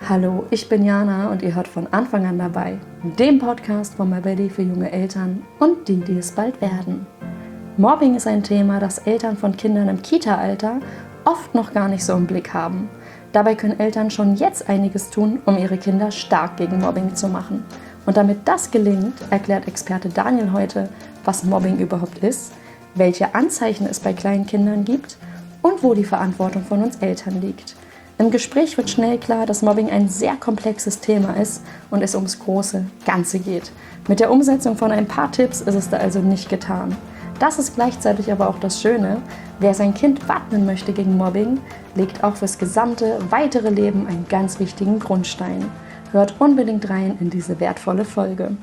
Hallo, ich bin Jana und ihr hört von Anfang an dabei, dem Podcast von MyBuddy für junge Eltern und die, die es bald werden. Mobbing ist ein Thema, das Eltern von Kindern im Kita-Alter oft noch gar nicht so im Blick haben. Dabei können Eltern schon jetzt einiges tun, um ihre Kinder stark gegen Mobbing zu machen. Und damit das gelingt, erklärt Experte Daniel heute, was Mobbing überhaupt ist, welche Anzeichen es bei kleinen Kindern gibt und wo die Verantwortung von uns Eltern liegt. Im Gespräch wird schnell klar, dass Mobbing ein sehr komplexes Thema ist und es ums große Ganze geht. Mit der Umsetzung von ein paar Tipps ist es da also nicht getan. Das ist gleichzeitig aber auch das Schöne. Wer sein Kind wappnen möchte gegen Mobbing, legt auch fürs gesamte weitere Leben einen ganz wichtigen Grundstein. Hört unbedingt rein in diese wertvolle Folge.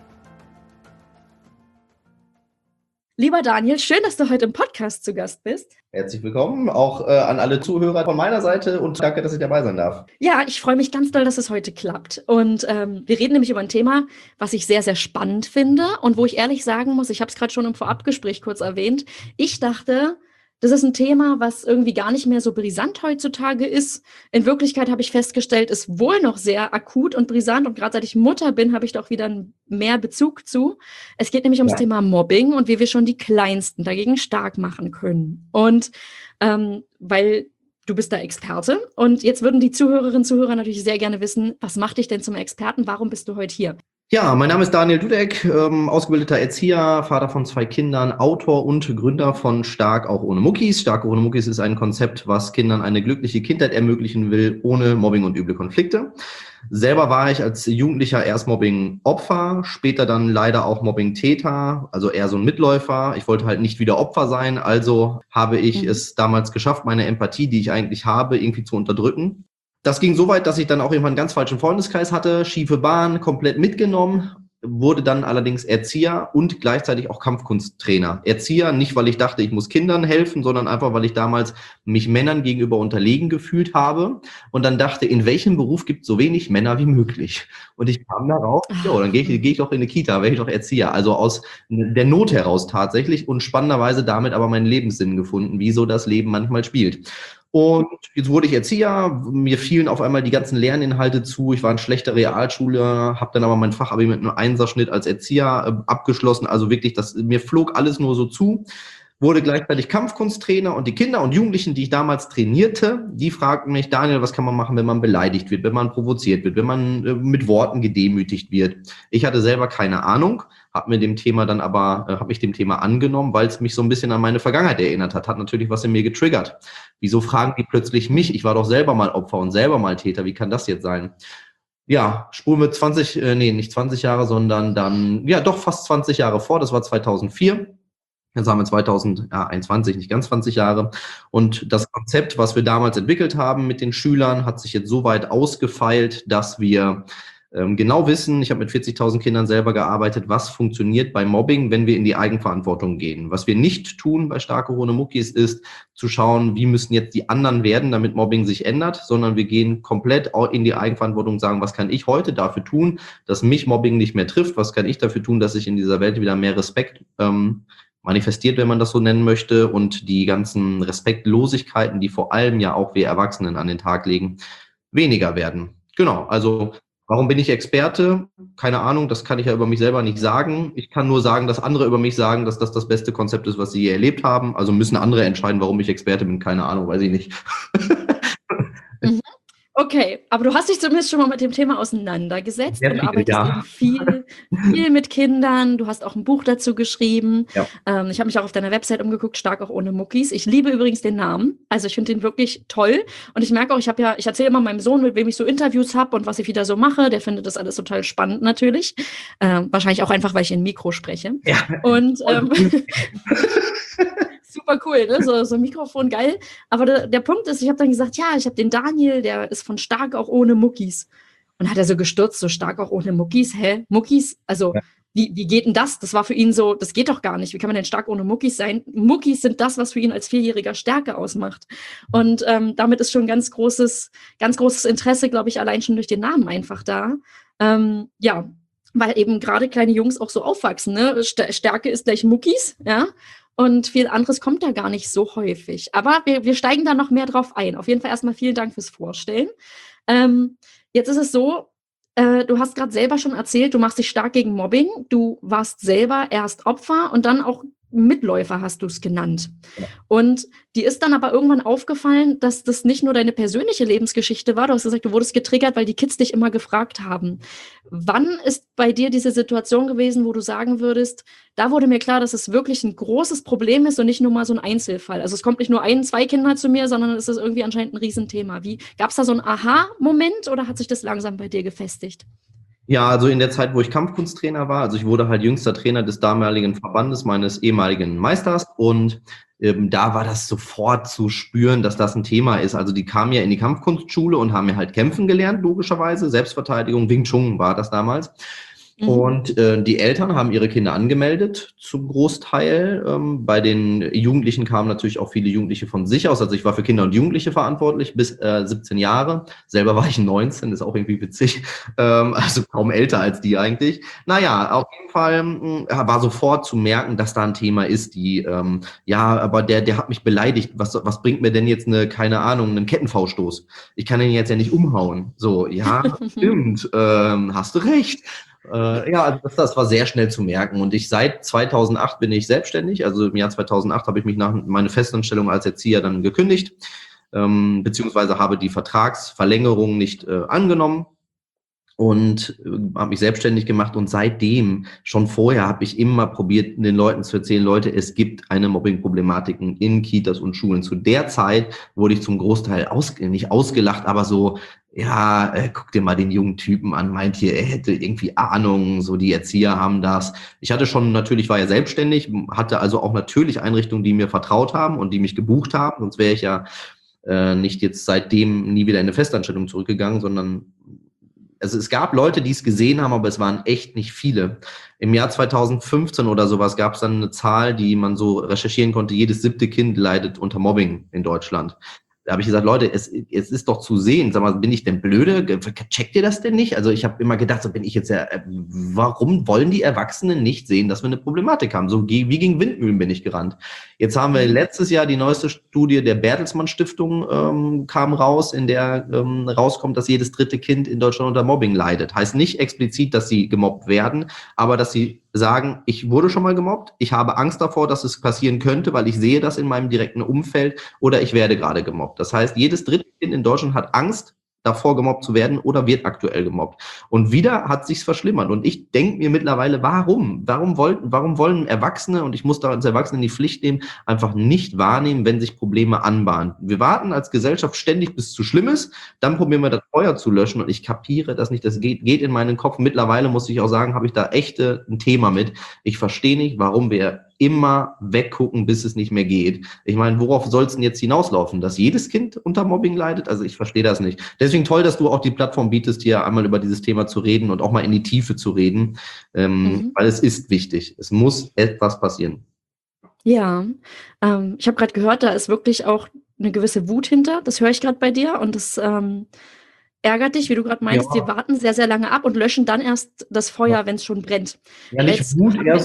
Lieber Daniel, schön, dass du heute im Podcast zu Gast bist. Herzlich willkommen auch an alle Zuhörer von meiner Seite und danke, dass ich dabei sein darf. Ja, ich freue mich ganz doll, dass es heute klappt. Und wir reden nämlich über ein Thema, was ich sehr, sehr spannend finde und wo ich ehrlich sagen muss, ich habe es gerade schon im Vorabgespräch kurz erwähnt, ich dachte, das ist ein Thema, was irgendwie gar nicht mehr so brisant heutzutage ist. In Wirklichkeit habe ich festgestellt, ist wohl noch sehr akut und brisant. Und gerade seit ich Mutter bin, habe ich doch wieder mehr Bezug zu. Es geht nämlich ums Thema Mobbing und wie wir schon die Kleinsten dagegen stark machen können. Und weil du bist da Experte. Und jetzt würden die Zuhörerinnen und Zuhörer natürlich sehr gerne wissen, was macht dich denn zum Experten? Warum bist du heute hier? Ja, mein Name ist Daniel Dudek, ausgebildeter Erzieher, Vater von 2 Kindern, Autor und Gründer von Stark auch ohne Muckis. Stark ohne Muckis ist ein Konzept, was Kindern eine glückliche Kindheit ermöglichen will, ohne Mobbing und üble Konflikte. Selber war ich als Jugendlicher erst Mobbing-Opfer, später dann leider auch Mobbing-Täter, also eher so ein Mitläufer. Ich wollte halt nicht wieder Opfer sein, also habe ich es damals geschafft, meine Empathie, die ich eigentlich habe, irgendwie zu unterdrücken. Das ging so weit, dass ich dann auch irgendwann einen ganz falschen Freundeskreis hatte, schiefe Bahn, komplett mitgenommen, wurde dann allerdings Erzieher und gleichzeitig auch Kampfkunsttrainer. Erzieher nicht, weil ich dachte, ich muss Kindern helfen, sondern einfach, weil ich damals mich Männern gegenüber unterlegen gefühlt habe und dann dachte, in welchem Beruf gibt es so wenig Männer wie möglich? Und ich kam darauf, dann gehe ich doch in eine Kita, werde ich doch Erzieher. Also aus der Not heraus tatsächlich und spannenderweise damit aber meinen Lebenssinn gefunden, wie so das Leben manchmal spielt. Und jetzt wurde ich Erzieher, mir fielen auf einmal die ganzen Lerninhalte zu, ich war ein schlechter Realschüler, habe dann aber mein Fachabi mit einem Einserschnitt als Erzieher abgeschlossen, also wirklich, mir flog alles nur so zu, wurde gleichzeitig Kampfkunsttrainer und die Kinder und Jugendlichen, die ich damals trainierte, die fragten mich, Daniel, was kann man machen, wenn man beleidigt wird, wenn man provoziert wird, wenn man mit Worten gedemütigt wird. Ich hatte selber keine Ahnung, habe mich dem Thema angenommen, weil es mich so ein bisschen an meine Vergangenheit erinnert hat natürlich was in mir getriggert. Wieso fragen die plötzlich mich? Ich war doch selber mal Opfer und selber mal Täter, wie kann das jetzt sein? Ja, spulen wir nicht 20 Jahre, sondern dann, ja doch fast 20 Jahre vor, das war 2004. Jetzt haben wir 2021, nicht ganz 20 Jahre. Und das Konzept, was wir damals entwickelt haben mit den Schülern, hat sich jetzt so weit ausgefeilt, dass wir genau wissen, ich habe mit 40.000 Kindern selber gearbeitet, was funktioniert bei Mobbing, wenn wir in die Eigenverantwortung gehen. Was wir nicht tun bei Stark ohne Muckis ist, zu schauen, wie müssen jetzt die anderen werden, damit Mobbing sich ändert, sondern wir gehen komplett in die Eigenverantwortung und sagen, was kann ich heute dafür tun, dass mich Mobbing nicht mehr trifft, was kann ich dafür tun, dass ich in dieser Welt wieder mehr Respekt manifestiert, wenn man das so nennen möchte, und die ganzen Respektlosigkeiten, die vor allem ja auch wir Erwachsenen an den Tag legen, weniger werden. Genau, also warum bin ich Experte? Keine Ahnung, das kann ich ja über mich selber nicht sagen. Ich kann nur sagen, dass andere über mich sagen, dass das das beste Konzept ist, was sie je erlebt haben. Also müssen andere entscheiden, warum ich Experte bin. Keine Ahnung, weiß ich nicht. Okay, aber du hast dich zumindest schon mal mit dem Thema auseinandergesetzt und arbeitest eben viel mit Kindern. Du hast auch ein Buch dazu geschrieben. Ja. Ich habe mich auch auf deiner Website umgeguckt, Stark auch ohne Muckis. Ich liebe übrigens den Namen. Also ich finde den wirklich toll. Und ich merke auch, ich erzähle immer meinem Sohn, mit wem ich so Interviews habe und was ich wieder so mache. Der findet das alles total spannend natürlich. Wahrscheinlich auch einfach, weil ich in Mikro spreche. Ja. Und super cool, ne? So ein Mikrofon, geil. Aber der Punkt ist, ich habe dann gesagt, ja, ich habe den Daniel, der ist von Stark auch ohne Muckis. Und hat er so gestürzt, so Stark auch ohne Muckis. Hä? Muckis? Also, ja. Wie geht denn das? Das war für ihn so, das geht doch gar nicht. Wie kann man denn stark ohne Muckis sein? Muckis sind das, was für ihn als 4-Jähriger Stärke ausmacht. Und damit ist schon ganz großes Interesse, glaube ich, allein schon durch den Namen einfach da. Ja, weil eben gerade kleine Jungs auch so aufwachsen, ne? Stärke ist gleich Muckis, ja. Und viel anderes kommt da gar nicht so häufig. Aber wir steigen da noch mehr drauf ein. Auf jeden Fall erstmal vielen Dank fürs Vorstellen. Jetzt ist es so, du hast gerade selber schon erzählt, du machst dich stark gegen Mobbing. Du warst selber erst Opfer und dann auch Mitläufer, hast du es genannt. Und dir ist dann aber irgendwann aufgefallen, dass das nicht nur deine persönliche Lebensgeschichte war. Du hast gesagt, du wurdest getriggert, weil die Kids dich immer gefragt haben. Wann ist bei dir diese Situation gewesen, wo du sagen würdest, da wurde mir klar, dass es wirklich ein großes Problem ist und nicht nur mal so ein Einzelfall? Also es kommt nicht nur ein, zwei Kinder zu mir, sondern es ist irgendwie anscheinend ein Riesenthema. Gab es da so einen Aha-Moment oder hat sich das langsam bei dir gefestigt? Ja, also in der Zeit, wo ich Kampfkunsttrainer war, also ich wurde halt jüngster Trainer des damaligen Verbandes meines ehemaligen Meisters und da war das sofort zu spüren, dass das ein Thema ist. Also die kamen ja in die Kampfkunstschule und haben ja halt kämpfen gelernt, logischerweise, Selbstverteidigung, Wing Chun war das damals. Und die Eltern haben ihre Kinder angemeldet, zum Großteil. Bei den Jugendlichen kamen natürlich auch viele Jugendliche von sich aus. Also ich war für Kinder und Jugendliche verantwortlich bis 17 Jahre. Selber war ich 19, ist auch irgendwie witzig. Also kaum älter als die eigentlich. Naja, auf jeden Fall war sofort zu merken, dass da ein Thema ist, ja, aber der hat mich beleidigt. Was bringt mir denn jetzt keine Ahnung, einen Kettenfauststoß? Ich kann den jetzt ja nicht umhauen. So, ja, stimmt, hast du recht. Ja, also das war sehr schnell zu merken. Und seit 2008 bin ich selbstständig. Also im Jahr 2008 habe ich mich nach meiner Festanstellung als Erzieher dann gekündigt, beziehungsweise habe die Vertragsverlängerung nicht angenommen und habe mich selbstständig gemacht. Und seitdem, schon vorher, habe ich immer probiert, den Leuten zu erzählen, Leute, es gibt eine Mobbing-Problematik in Kitas und Schulen. Zu der Zeit wurde ich zum Großteil nicht ausgelacht, aber so, ja, guck dir mal den jungen Typen an, meint hier, er hätte irgendwie Ahnung, so die Erzieher haben das. Ich hatte schon, natürlich war ja selbstständig, hatte also auch natürlich Einrichtungen, die mir vertraut haben und die mich gebucht haben, sonst wäre ich ja nicht jetzt seitdem nie wieder in eine Festanstellung zurückgegangen, sondern also es gab Leute, die es gesehen haben, aber es waren echt nicht viele. Im Jahr 2015 oder sowas gab es dann eine Zahl, die man so recherchieren konnte, jedes 7. Kind leidet unter Mobbing in Deutschland. Da habe ich gesagt, Leute, es ist doch zu sehen. Sag mal, bin ich denn blöde? Checkt ihr das denn nicht? Also ich habe immer gedacht, so bin ich jetzt ja, warum wollen die Erwachsenen nicht sehen, dass wir eine Problematik haben? So wie gegen Windmühlen bin ich gerannt. Jetzt haben wir letztes Jahr die neueste Studie der Bertelsmann Stiftung kam raus, in der rauskommt, dass jedes 3. Kind in Deutschland unter Mobbing leidet. Heißt nicht explizit, dass sie gemobbt werden, aber dass sie sagen, ich wurde schon mal gemobbt, ich habe Angst davor, dass es passieren könnte, weil ich sehe das in meinem direkten Umfeld oder ich werde gerade gemobbt. Das heißt, jedes 3. Kind in Deutschland hat Angst davor, gemobbt zu werden oder wird aktuell gemobbt. Und wieder hat sich's verschlimmert. Und ich denke mir mittlerweile, warum? Warum wollen Erwachsene, und ich muss da als Erwachsene in die Pflicht nehmen, einfach nicht wahrnehmen, wenn sich Probleme anbahnen? Wir warten als Gesellschaft ständig, bis es zu schlimm ist, dann probieren wir das Feuer zu löschen und ich kapiere das nicht. Das geht in meinen Kopf. Mittlerweile muss ich auch sagen, habe ich da echt ein Thema mit. Ich verstehe nicht, warum wir immer weggucken, bis es nicht mehr geht. Ich meine, worauf soll es denn jetzt hinauslaufen? Dass jedes Kind unter Mobbing leidet? Also ich verstehe das nicht. Deswegen toll, dass du auch die Plattform bietest, hier einmal über dieses Thema zu reden und auch mal in die Tiefe zu reden, weil es ist wichtig. Es muss etwas passieren. Ja, ich habe gerade gehört, da ist wirklich auch eine gewisse Wut hinter. Das höre ich gerade bei dir und das ärgert dich, wie du gerade meinst, Ja. die warten sehr, sehr lange ab und löschen dann erst das Feuer, wenn es schon brennt. Ja, nicht Jetzt Wut, eher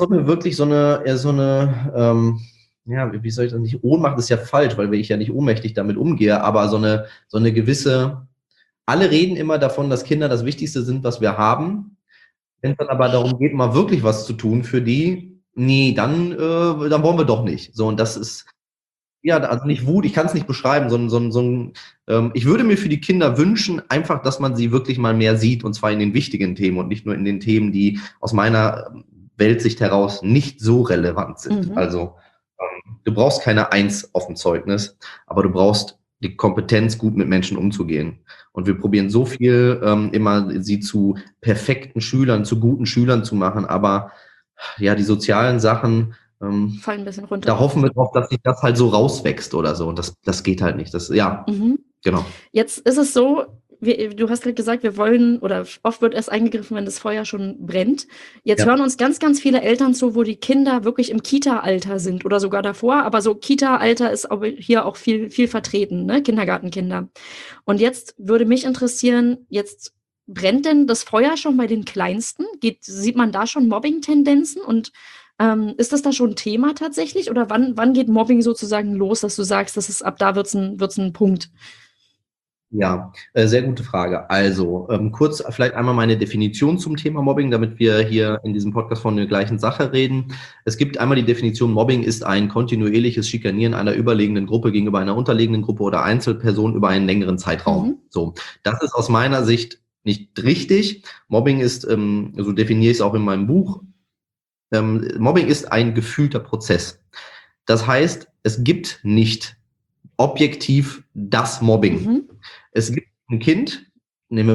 so eine, ja, wie soll ich das nicht, Ohnmacht ist ja falsch, weil ich ja nicht ohnmächtig damit umgehe, aber so eine gewisse, alle reden immer davon, dass Kinder das Wichtigste sind, was wir haben. Wenn es dann aber darum geht, mal wirklich was zu tun für die, nee, dann wollen wir doch nicht. So, und das ist, ja, also nicht Wut, ich kann es nicht beschreiben, ich würde mir für die Kinder wünschen, einfach, dass man sie wirklich mal mehr sieht, und zwar in den wichtigen Themen und nicht nur in den Themen, die aus meiner Weltsicht heraus nicht so relevant sind. Also, du brauchst keine 1 auf dem Zeugnis, aber du brauchst die Kompetenz, gut mit Menschen umzugehen. Und wir probieren so viel, immer sie zu perfekten Schülern, zu guten Schülern zu machen, aber ja, die sozialen Sachen, fallen ein bisschen runter. da hoffen wir drauf, dass sich das halt so rauswächst oder so. Und das geht halt nicht. Genau. Jetzt ist es so, du hast halt gesagt, wir wollen, oder oft wird erst eingegriffen, wenn das Feuer schon brennt. Jetzt hören uns ganz, ganz viele Eltern zu, wo die Kinder wirklich im Kita-Alter sind oder sogar davor. Aber so Kita-Alter ist aber hier auch viel, viel vertreten, ne? Kindergartenkinder. Und jetzt würde mich interessieren, jetzt brennt denn das Feuer schon bei den Kleinsten? Sieht man da schon Mobbing-Tendenzen? Und ist das da schon ein Thema tatsächlich? Oder wann geht Mobbing sozusagen los, dass du sagst, ab da wird's ein Punkt? Ja, sehr gute Frage. Also, kurz vielleicht einmal meine Definition zum Thema Mobbing, damit wir hier in diesem Podcast von der gleichen Sache reden. Es gibt einmal die Definition, Mobbing ist ein kontinuierliches Schikanieren einer überlegenen Gruppe gegenüber einer unterlegenen Gruppe oder Einzelperson über einen längeren Zeitraum. So, das ist aus meiner Sicht nicht richtig. Mobbing ist, so definiere ich es auch in meinem Buch, Mobbing ist ein gefühlter Prozess. Das heißt, es gibt nicht objektiv das Mobbing. Es gibt ein Kind, nehmen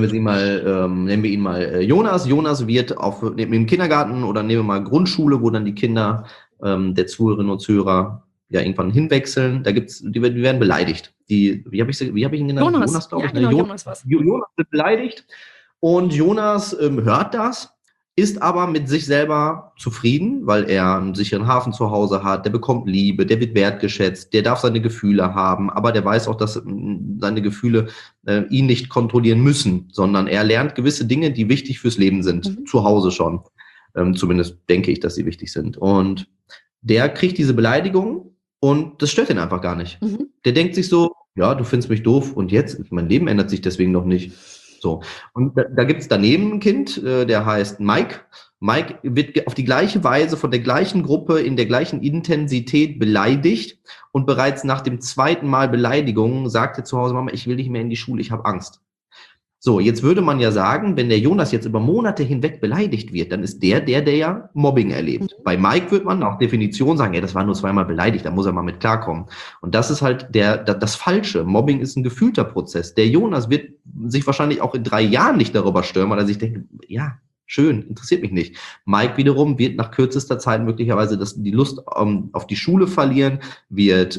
wir ihn mal Jonas. Jonas wird im Kindergarten oder nehmen wir mal Grundschule, wo dann die Kinder der Zuhörerinnen und Zuhörer ja irgendwann hinwechseln. Die werden beleidigt. Wie habe ich ihn genannt? Jonas, glaube ich. Ja, genau, Jonas wird beleidigt und Jonas hört das, ist aber mit sich selber zufrieden, weil er einen sicheren Hafen zu Hause hat, der bekommt Liebe, der wird wertgeschätzt, der darf seine Gefühle haben, aber der weiß auch, dass seine Gefühle ihn nicht kontrollieren müssen, sondern er lernt gewisse Dinge, die wichtig fürs Leben sind, zu Hause schon. Zumindest denke ich, dass sie wichtig sind. Und der kriegt diese Beleidigung und das stört ihn einfach gar nicht. Der denkt sich so, ja, du findest mich doof und jetzt, mein Leben ändert sich deswegen noch nicht. So. Und da gibt es daneben ein Kind, der heißt Mike. Mike wird auf die gleiche Weise von der gleichen Gruppe in der gleichen Intensität beleidigt und bereits nach dem zweiten Mal Beleidigung sagt er zu Hause, Mama, ich will nicht mehr in die Schule, ich habe Angst. So, jetzt würde man ja sagen, wenn der Jonas jetzt über Monate hinweg beleidigt wird, dann ist der ja Mobbing erlebt. Bei Mike wird man nach Definition sagen, ja, das war nur zweimal beleidigt, da muss er mal mit klarkommen. Und das ist halt das Falsche. Mobbing ist ein gefühlter Prozess. Der Jonas wird sich wahrscheinlich auch in 3 Jahren nicht darüber stören, weil er sich denkt, ja, schön, interessiert mich nicht. Mike wiederum wird nach kürzester Zeit möglicherweise die Lust auf die Schule verlieren, wird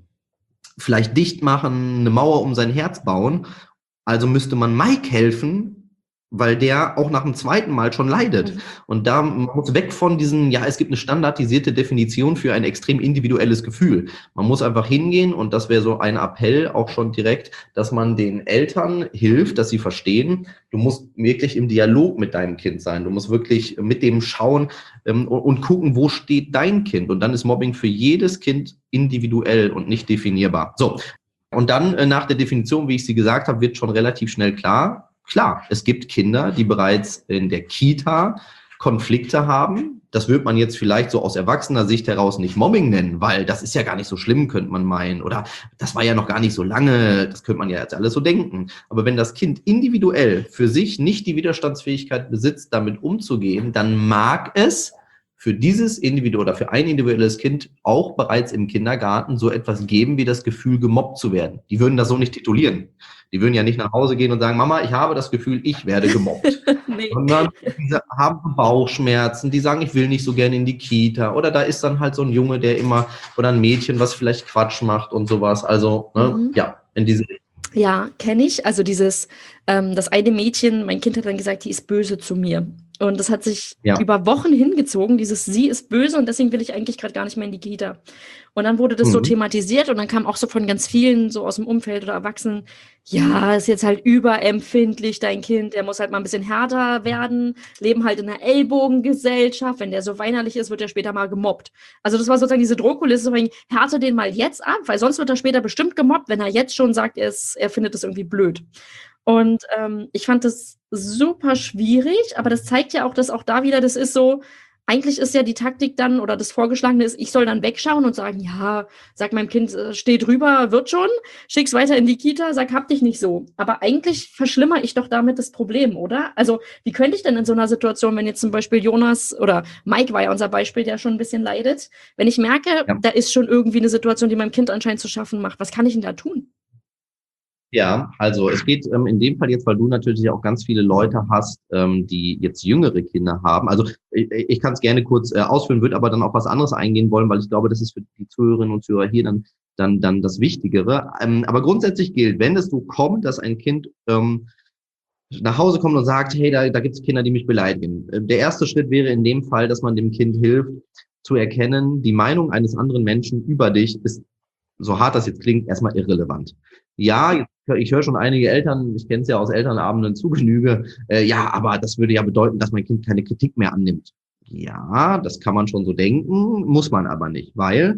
vielleicht dicht machen, eine Mauer um sein Herz bauen. Also müsste man Mike helfen, weil der auch nach dem zweiten Mal schon leidet. Und da man muss weg von diesen, ja, es gibt eine standardisierte Definition für ein extrem individuelles Gefühl. Man muss einfach hingehen und das wäre so ein Appell auch schon direkt, dass man den Eltern hilft, dass sie verstehen, du musst wirklich im Dialog mit deinem Kind sein. Du musst wirklich mit dem schauen und gucken, wo steht dein Kind. Und dann ist Mobbing für jedes Kind individuell und nicht definierbar. So. Und dann nach der Definition, wie ich sie gesagt habe, wird schon relativ schnell klar, es gibt Kinder, die bereits in der Kita Konflikte haben. Das wird man jetzt vielleicht so aus erwachsener Sicht heraus nicht Mobbing nennen, weil das ist ja gar nicht so schlimm, könnte man meinen. Oder das war ja noch gar nicht so lange, das könnte man ja jetzt alles so denken. Aber wenn das Kind individuell für sich nicht die Widerstandsfähigkeit besitzt, damit umzugehen, dann mag es für dieses Individuum oder für ein individuelles Kind auch bereits im Kindergarten so etwas geben wie das Gefühl, gemobbt zu werden. Die würden das so nicht titulieren. Die würden ja nicht nach Hause gehen und sagen, Mama, ich habe das Gefühl, ich werde gemobbt. Nee. Sondern die haben Bauchschmerzen, die sagen, ich will nicht so gerne in die Kita. Oder da ist dann halt so ein Junge, der immer, oder ein Mädchen, was vielleicht Quatsch macht und sowas. Also, ja, in diese Richtung. Ja, kenne ich. Also das eine Mädchen, mein Kind hat dann gesagt, die ist böse zu mir. Und das hat sich über Wochen hingezogen, sie ist böse und deswegen will ich eigentlich gerade gar nicht mehr in die Kita. Und dann wurde das so thematisiert und dann kam auch so von ganz vielen, so aus dem Umfeld oder Erwachsenen, ja, ist jetzt halt überempfindlich, dein Kind, der muss halt mal ein bisschen härter werden, leben halt in einer Ellbogengesellschaft, wenn der so weinerlich ist, wird er später mal gemobbt. Also das war sozusagen diese Drohkulisse, härte den mal jetzt ab, weil sonst wird er später bestimmt gemobbt, wenn er jetzt schon sagt, er findet es irgendwie blöd. Und ich fand das super schwierig, aber das zeigt ja auch, dass auch da wieder, das ist so, eigentlich ist ja die Taktik dann, oder das Vorgeschlagene ist, ich soll dann wegschauen und sagen, ja, sag meinem Kind, steh drüber, wird schon, schick's weiter in die Kita, sag, hab dich nicht so. Aber eigentlich verschlimmere ich doch damit das Problem, oder? Also, wie könnte ich denn in so einer Situation, wenn jetzt zum Beispiel Jonas, oder Mike war ja unser Beispiel, der schon ein bisschen leidet, wenn ich merke, da ist schon irgendwie eine Situation, die meinem Kind anscheinend zu schaffen macht, was kann ich denn da tun? Ja, also es geht in dem Fall jetzt, weil du natürlich auch ganz viele Leute hast, die jetzt jüngere Kinder haben. Also ich kann es gerne kurz ausführen, würde aber dann auf was anderes eingehen wollen, weil ich glaube, das ist für die Zuhörerinnen und Zuhörer hier dann das Wichtigere. Aber grundsätzlich gilt, wenn es so kommt, dass ein Kind nach Hause kommt und sagt, hey, da gibt es Kinder, die mich beleidigen. Der erste Schritt wäre in dem Fall, dass man dem Kind hilft, zu erkennen, die Meinung eines anderen Menschen über dich ist, so hart das jetzt klingt, erstmal irrelevant. Ja, ich höre schon einige Eltern, ich kenne es ja aus Elternabenden zu Genüge, ja, aber das würde ja bedeuten, dass mein Kind keine Kritik mehr annimmt. Ja, das kann man schon so denken, muss man aber nicht, weil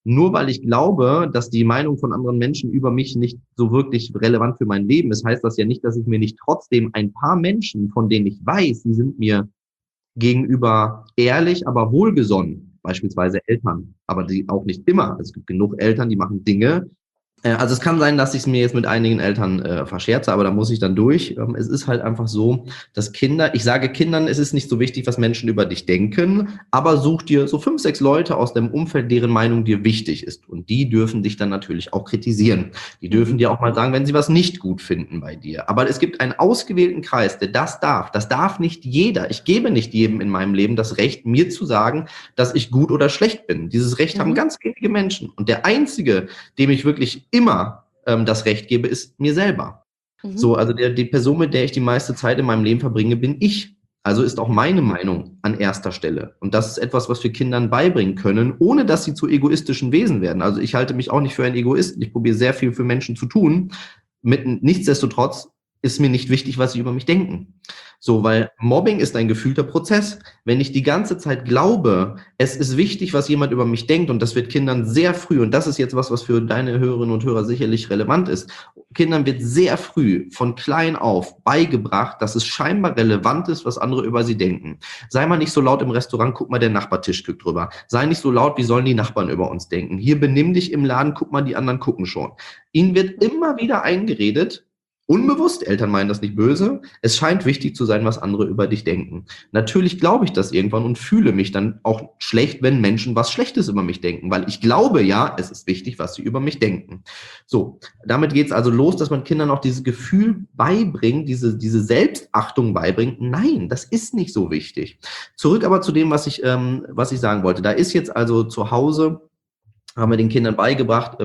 Nur weil ich glaube, dass die Meinung von anderen Menschen über mich nicht so wirklich relevant für mein Leben ist, heißt das ja nicht, dass ich mir nicht trotzdem ein paar Menschen, von denen ich weiß, sie sind mir gegenüber ehrlich, aber wohlgesonnen, beispielsweise Eltern, aber die auch nicht immer. Es gibt genug Eltern, die machen Dinge. Also es kann sein, dass ich es mir jetzt mit einigen Eltern verscherze, aber da muss ich dann durch. Es ist halt einfach so, dass Kinder, ich sage Kindern, es ist nicht so wichtig, was Menschen über dich denken, aber such dir so 5, 6 Leute aus deinem Umfeld, deren Meinung dir wichtig ist. Und die dürfen dich dann natürlich auch kritisieren. Die dürfen dir auch mal sagen, wenn sie was nicht gut finden bei dir. Aber es gibt einen ausgewählten Kreis, der das darf. Das darf nicht jeder. Ich gebe nicht jedem in meinem Leben das Recht, mir zu sagen, dass ich gut oder schlecht bin. Dieses Recht haben ganz wenige Menschen. Und der einzige, dem ich wirklich immer das Recht gebe, ist mir selber. So, also die Person, mit der ich die meiste Zeit in meinem Leben verbringe, bin ich. Also ist auch meine Meinung an erster Stelle. Und das ist etwas, was wir Kindern beibringen können, ohne dass sie zu egoistischen Wesen werden. Also ich halte mich auch nicht für einen Egoisten. Ich probiere sehr viel für Menschen zu tun. Nichtsdestotrotz ist mir nicht wichtig, was sie über mich denken. So, weil Mobbing ist ein gefühlter Prozess. Wenn ich die ganze Zeit glaube, es ist wichtig, was jemand über mich denkt, und das wird Kindern sehr früh, und das ist jetzt was für deine Hörerinnen und Hörer sicherlich relevant ist, Kindern wird sehr früh von klein auf beigebracht, dass es scheinbar relevant ist, was andere über sie denken. Sei mal nicht so laut im Restaurant, guck mal, der Nachbartisch guckt drüber. Sei nicht so laut, wie sollen die Nachbarn über uns denken? Hier benimm dich im Laden, guck mal, die anderen gucken schon. Ihnen wird immer wieder eingeredet, unbewusst, Eltern meinen das nicht böse, es scheint wichtig zu sein, was andere über dich denken. Natürlich glaube ich das irgendwann und fühle mich dann auch schlecht, wenn Menschen was Schlechtes über mich denken, weil ich glaube ja, es ist wichtig, was sie über mich denken. So, damit geht es also los, dass man Kindern auch dieses Gefühl beibringt, diese Selbstachtung beibringt. Nein, das ist nicht so wichtig. Zurück aber zu dem, was ich sagen wollte. Da ist jetzt also zu Hause, haben wir den Kindern beigebracht,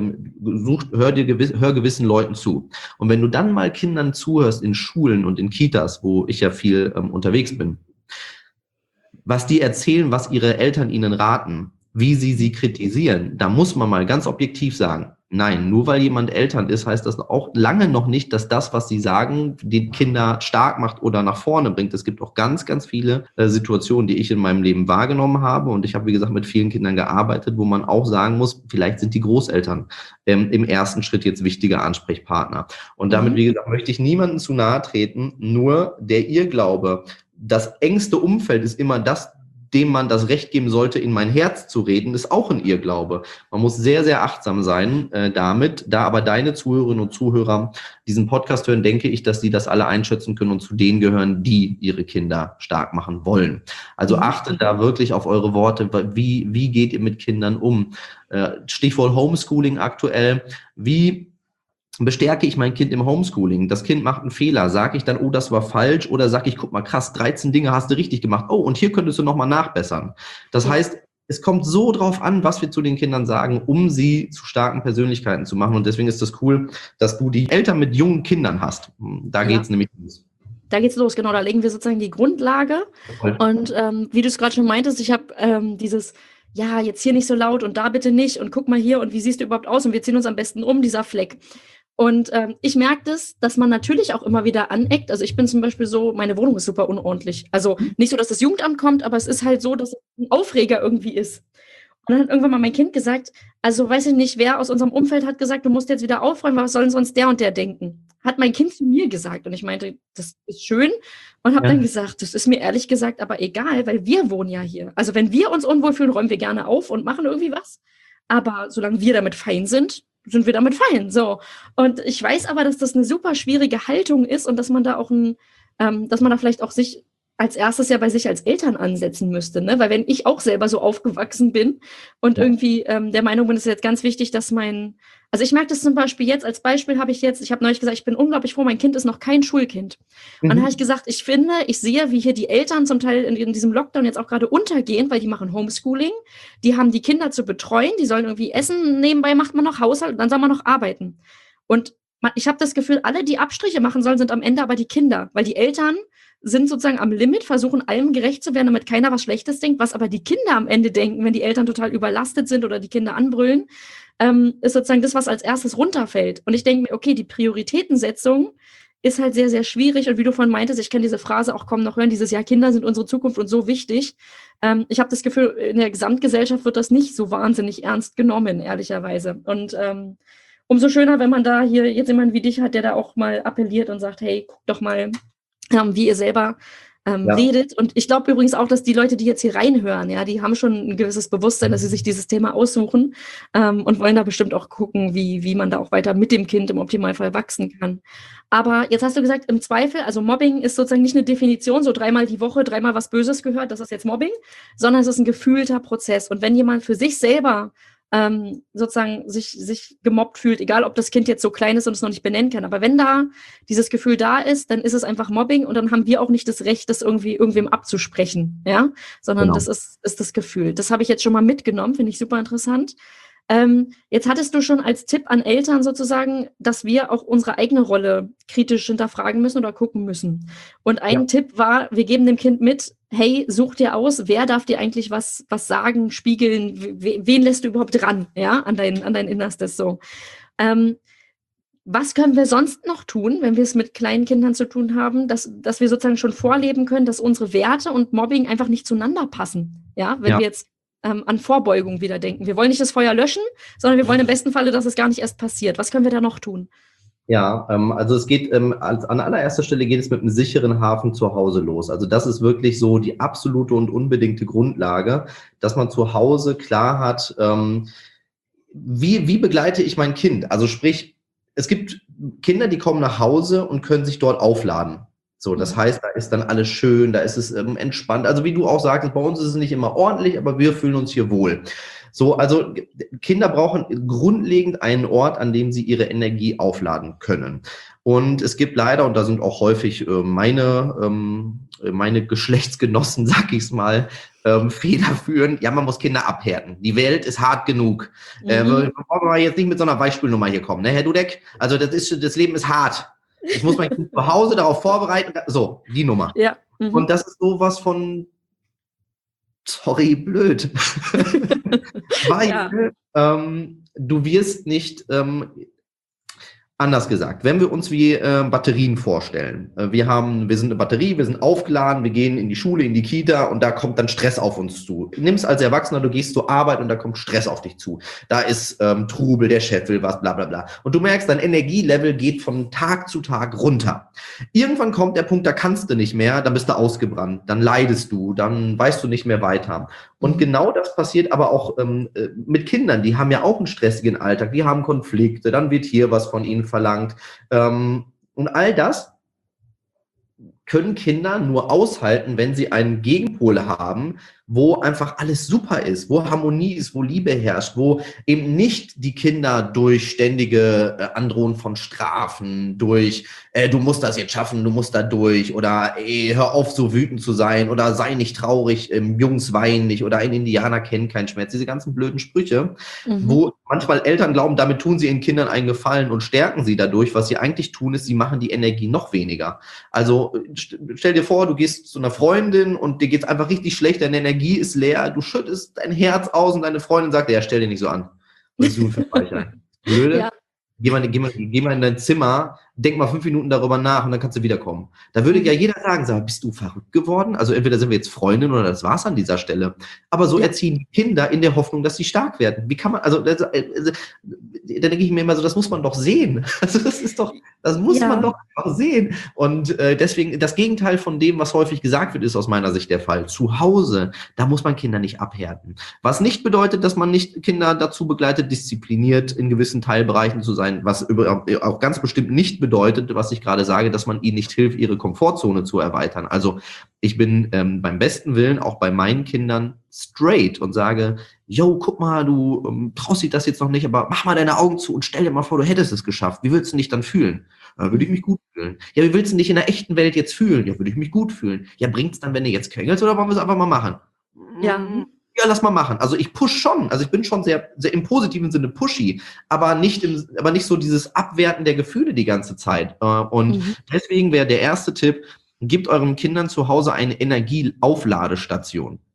hör gewissen Leuten zu. Und wenn du dann mal Kindern zuhörst in Schulen und in Kitas, wo ich ja viel unterwegs bin, was die erzählen, was ihre Eltern ihnen raten, wie sie kritisieren, da muss man mal ganz objektiv sagen, nein, nur weil jemand Eltern ist, heißt das auch lange noch nicht, dass das, was sie sagen, die Kinder stark macht oder nach vorne bringt. Es gibt auch ganz, ganz viele Situationen, die ich in meinem Leben wahrgenommen habe. Und ich habe, wie gesagt, mit vielen Kindern gearbeitet, wo man auch sagen muss, vielleicht sind die Großeltern im ersten Schritt jetzt wichtiger Ansprechpartner. Und damit, wie gesagt, möchte ich niemandem zu nahe treten, nur der Irrglaube, das engste Umfeld ist immer das, dem man das Recht geben sollte, in mein Herz zu reden, ist auch ein Irrglaube. Man muss sehr, sehr achtsam sein damit. Da aber deine Zuhörerinnen und Zuhörer diesen Podcast hören, denke ich, dass sie das alle einschätzen können und zu denen gehören, die ihre Kinder stark machen wollen. Also achtet da wirklich auf eure Worte. Wie geht ihr mit Kindern um? Stichwort Homeschooling aktuell. Wie bestärke ich mein Kind im Homeschooling? Das Kind macht einen Fehler. Sage ich dann, oh, das war falsch? Oder sage ich, guck mal, krass, 13 Dinge hast du richtig gemacht. Oh, und hier könntest du nochmal nachbessern. Das heißt, es kommt so drauf an, was wir zu den Kindern sagen, um sie zu starken Persönlichkeiten zu machen. Und deswegen ist das cool, dass du die Eltern mit jungen Kindern hast. Da geht's nämlich los. Da geht's los, genau. Da legen wir sozusagen die Grundlage. Und wie du es gerade schon meintest, ich habe dieses, ja, jetzt hier nicht so laut und da bitte nicht und guck mal hier und wie siehst du überhaupt aus und wir ziehen uns am besten um, dieser Fleck. Und ich merke das, dass man natürlich auch immer wieder aneckt. Also ich bin zum Beispiel so, meine Wohnung ist super unordentlich. Also nicht so, dass das Jugendamt kommt, aber es ist halt so, dass es ein Aufreger irgendwie ist. Und dann hat irgendwann mal mein Kind gesagt, also weiß ich nicht, wer aus unserem Umfeld hat gesagt, du musst jetzt wieder aufräumen, was soll denn sonst der und der denken? Hat mein Kind zu mir gesagt. Und ich meinte, das ist schön. Und habe dann gesagt, das ist mir ehrlich gesagt aber egal, weil wir wohnen ja hier. Also wenn wir uns unwohl fühlen, räumen wir gerne auf und machen irgendwie was. Aber solange wir damit fein sind wir damit fein. So. Und ich weiß aber, dass das eine super schwierige Haltung ist und dass man da auch dass man da vielleicht auch sich als erstes ja bei sich als Eltern ansetzen müsste, ne? Weil wenn ich auch selber so aufgewachsen bin und irgendwie der Meinung bin, ist jetzt ganz wichtig, dass also ich merke das zum Beispiel jetzt, als Beispiel ich habe neulich gesagt, ich bin unglaublich froh, mein Kind ist noch kein Schulkind. Und dann habe ich gesagt, ich sehe, wie hier die Eltern zum Teil in diesem Lockdown jetzt auch gerade untergehen, weil die machen Homeschooling, die haben die Kinder zu betreuen, die sollen irgendwie essen, nebenbei macht man noch Haushalt und dann soll man noch arbeiten. Und ich habe das Gefühl, alle, die Abstriche machen sollen, sind am Ende aber die Kinder, weil die Eltern sind sozusagen am Limit, versuchen allem gerecht zu werden, damit keiner was Schlechtes denkt. Was aber die Kinder am Ende denken, wenn die Eltern total überlastet sind oder die Kinder anbrüllen, ist sozusagen das, was als erstes runterfällt. Und ich denke mir, okay, die Prioritätensetzung ist halt sehr, sehr schwierig. Und wie du vorhin meintest, ich kann diese Phrase auch kaum noch hören, dieses Jahr Kinder sind unsere Zukunft und so wichtig. Ich habe das Gefühl, in der Gesamtgesellschaft wird das nicht so wahnsinnig ernst genommen, ehrlicherweise. Und umso schöner, wenn man da hier jetzt jemanden wie dich hat, der da auch mal appelliert und sagt, hey, guck doch mal, wie ihr selber redet. Und ich glaube übrigens auch, dass die Leute, die jetzt hier reinhören, ja, die haben schon ein gewisses Bewusstsein, dass sie sich dieses Thema aussuchen und wollen da bestimmt auch gucken, wie man da auch weiter mit dem Kind im Optimalfall wachsen kann. Aber jetzt hast du gesagt, im Zweifel, also Mobbing ist sozusagen nicht eine Definition, so 3-mal die Woche, 3-mal was Böses gehört, das ist jetzt Mobbing, sondern es ist ein gefühlter Prozess. Und wenn jemand für sich selber sozusagen sich gemobbt fühlt, egal ob das Kind jetzt so klein ist und es noch nicht benennen kann. Aber wenn da dieses Gefühl da ist, dann ist es einfach Mobbing und dann haben wir auch nicht das Recht, das irgendwie irgendwem abzusprechen, ja, sondern das ist das Gefühl. Das habe ich jetzt schon mal mitgenommen, finde ich super interessant. Jetzt hattest du schon als Tipp an Eltern sozusagen, dass wir auch unsere eigene Rolle kritisch hinterfragen müssen oder gucken müssen. Und ein Tipp war, wir geben dem Kind mit, hey, such dir aus, wer darf dir eigentlich was sagen, spiegeln, wen lässt du überhaupt ran, ja, an dein Innerstes so. Was können wir sonst noch tun, wenn wir es mit kleinen Kindern zu tun haben, dass wir sozusagen schon vorleben können, dass unsere Werte und Mobbing einfach nicht zueinander passen, ja, wenn wir jetzt an Vorbeugung wieder denken. Wir wollen nicht das Feuer löschen, sondern wir wollen im besten Falle, dass es gar nicht erst passiert. Was können wir da noch tun? Ja, also es geht, an allererster Stelle geht es mit einem sicheren Hafen zu Hause los. Also das ist wirklich so die absolute und unbedingte Grundlage, dass man zu Hause klar hat, wie begleite ich mein Kind? Also sprich, es gibt Kinder, die kommen nach Hause und können sich dort aufladen. So, das heißt, da ist dann alles schön, da ist es entspannt. Also wie du auch sagtest, bei uns ist es nicht immer ordentlich, aber wir fühlen uns hier wohl. So, also Kinder brauchen grundlegend einen Ort, an dem sie ihre Energie aufladen können. Und es gibt leider, und da sind auch häufig meine Geschlechtsgenossen, sag ich's mal, federführend, ja, man muss Kinder abhärten. Die Welt ist hart genug. Wir brauchen jetzt nicht mit so einer Beispielnummer hier kommen, ne, Herr Dudek? Also das Leben ist hart. Ich muss mein Kind zu Hause darauf vorbereiten. So, die Nummer. Ja. Und das ist sowas von, sorry, blöd. Weil du wirst nicht, anders gesagt, wenn wir uns wie Batterien vorstellen, wir sind eine Batterie, wir sind aufgeladen, wir gehen in die Schule, in die Kita und da kommt dann Stress auf uns zu. Nimm's als Erwachsener, du gehst zur Arbeit und da kommt Stress auf dich zu. Da ist Trubel, der Chef will was, bla bla bla. Und du merkst, dein Energielevel geht von Tag zu Tag runter. Irgendwann kommt der Punkt, da kannst du nicht mehr, dann bist du ausgebrannt, dann leidest du, dann weißt du nicht mehr weiter. Und genau das passiert aber auch mit Kindern, die haben ja auch einen stressigen Alltag, die haben Konflikte, dann wird hier was von ihnen verlangt. Und all das können Kinder nur aushalten, wenn sie einen Gegenpol haben, wo einfach alles super ist, wo Harmonie ist, wo Liebe herrscht, wo eben nicht die Kinder durch ständige Androhen von Strafen, durch du musst das jetzt schaffen, du musst da durch oder hör auf so wütend zu sein oder sei nicht traurig, Jungs weinen nicht oder ein Indianer kennt keinen Schmerz, diese ganzen blöden Sprüche, wo manchmal Eltern glauben, damit tun sie ihren Kindern einen Gefallen und stärken sie dadurch. Was sie eigentlich tun, ist, sie machen die Energie noch weniger. Also stell dir vor, du gehst zu einer Freundin und dir geht's einfach richtig schlecht, deine Energie ist leer, du schüttest dein Herz aus und deine Freundin sagt, ja, stell dir nicht so an. Was ist du für Weichheit? Blöde? Ja. Geh mal in dein Zimmer, denk mal 5 Minuten darüber nach und dann kannst du wiederkommen. Da würde ja jeder sagen, bist du verrückt geworden? Also entweder sind wir jetzt Freundinnen oder das war's an dieser Stelle. Aber so erziehen die Kinder in der Hoffnung, dass sie stark werden. Wie kann man, da denke ich mir immer so, das muss man doch sehen. Also das muss man doch einfach sehen. Und deswegen, das Gegenteil von dem, was häufig gesagt wird, ist aus meiner Sicht der Fall. Zu Hause, da muss man Kinder nicht abhärten. Was nicht bedeutet, dass man nicht Kinder dazu begleitet, diszipliniert in gewissen Teilbereichen zu sein, was auch ganz bestimmt nicht bedeutet, was ich gerade sage, dass man ihnen nicht hilft, ihre Komfortzone zu erweitern. Also ich bin beim besten Willen auch bei meinen Kindern straight und sage, yo, guck mal, du traust dich das jetzt noch nicht, aber mach mal deine Augen zu und stell dir mal vor, du hättest es geschafft. Wie würdest du dich dann fühlen? Würde ich mich gut fühlen. Ja, wie willst du dich in der echten Welt jetzt fühlen? Ja, würde ich mich gut fühlen. Ja, bringt's dann, wenn du jetzt quengelst, oder wollen wir es einfach mal machen? Ja, lass mal machen. Also ich push schon. Also ich bin schon sehr, sehr im positiven Sinne pushy, aber nicht so dieses Abwerten der Gefühle die ganze Zeit. Und deswegen wäre der erste Tipp, gebt euren Kindern zu Hause eine Energieaufladestation.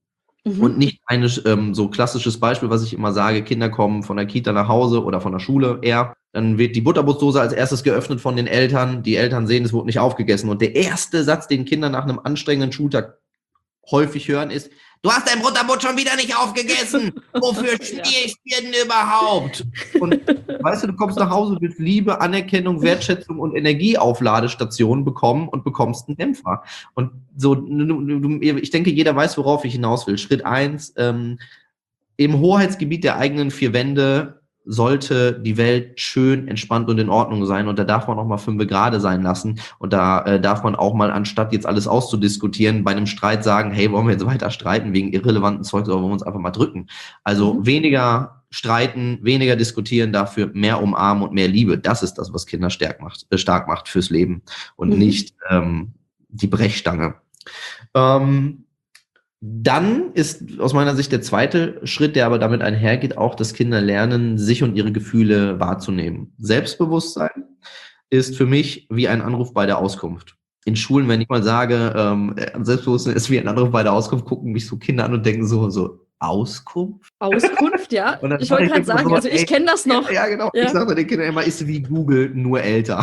Und nicht ein so klassisches Beispiel, was ich immer sage, Kinder kommen von der Kita nach Hause oder von der Schule eher, dann wird die Butterbrotdose als erstes geöffnet von den Eltern, die Eltern sehen, es wurde nicht aufgegessen und der erste Satz, den Kinder nach einem anstrengenden Schultag häufig hören, ist: Du hast dein Butterbrot schon wieder nicht aufgegessen. Wofür stehe ich dir denn überhaupt? Und weißt du kommst nach Hause, willst Liebe, Anerkennung, Wertschätzung und Energieaufladestationen bekommen und bekommst einen Dämpfer. Und so, ich denke, jeder weiß, worauf ich hinaus will. Schritt 1, im Hoheitsgebiet der eigenen 4 Wände sollte die Welt schön, entspannt und in Ordnung sein. Und da darf man auch mal 5 Grade sein lassen. Und da darf man auch mal, anstatt jetzt alles auszudiskutieren, bei einem Streit sagen, hey, wollen wir jetzt weiter streiten wegen irrelevanten Zeugs oder wollen wir uns einfach mal drücken? Also weniger streiten, weniger diskutieren, dafür mehr umarmen und mehr Liebe. Das ist das, was Kinder stark macht fürs Leben und nicht die Brechstange. Dann ist aus meiner Sicht der zweite Schritt, der aber damit einhergeht, auch, dass Kinder lernen, sich und ihre Gefühle wahrzunehmen. Selbstbewusstsein ist für mich wie ein Anruf bei der Auskunft. In Schulen, wenn ich mal sage, Selbstbewusstsein ist wie ein Anruf bei der Auskunft, gucken mich so Kinder an und denken so Auskunft? Auskunft, ja. Ich wollte gerade sagen, also ich kenne das noch. Ja, genau. Ja. Ich sage den Kindern immer, ist wie Google, nur älter.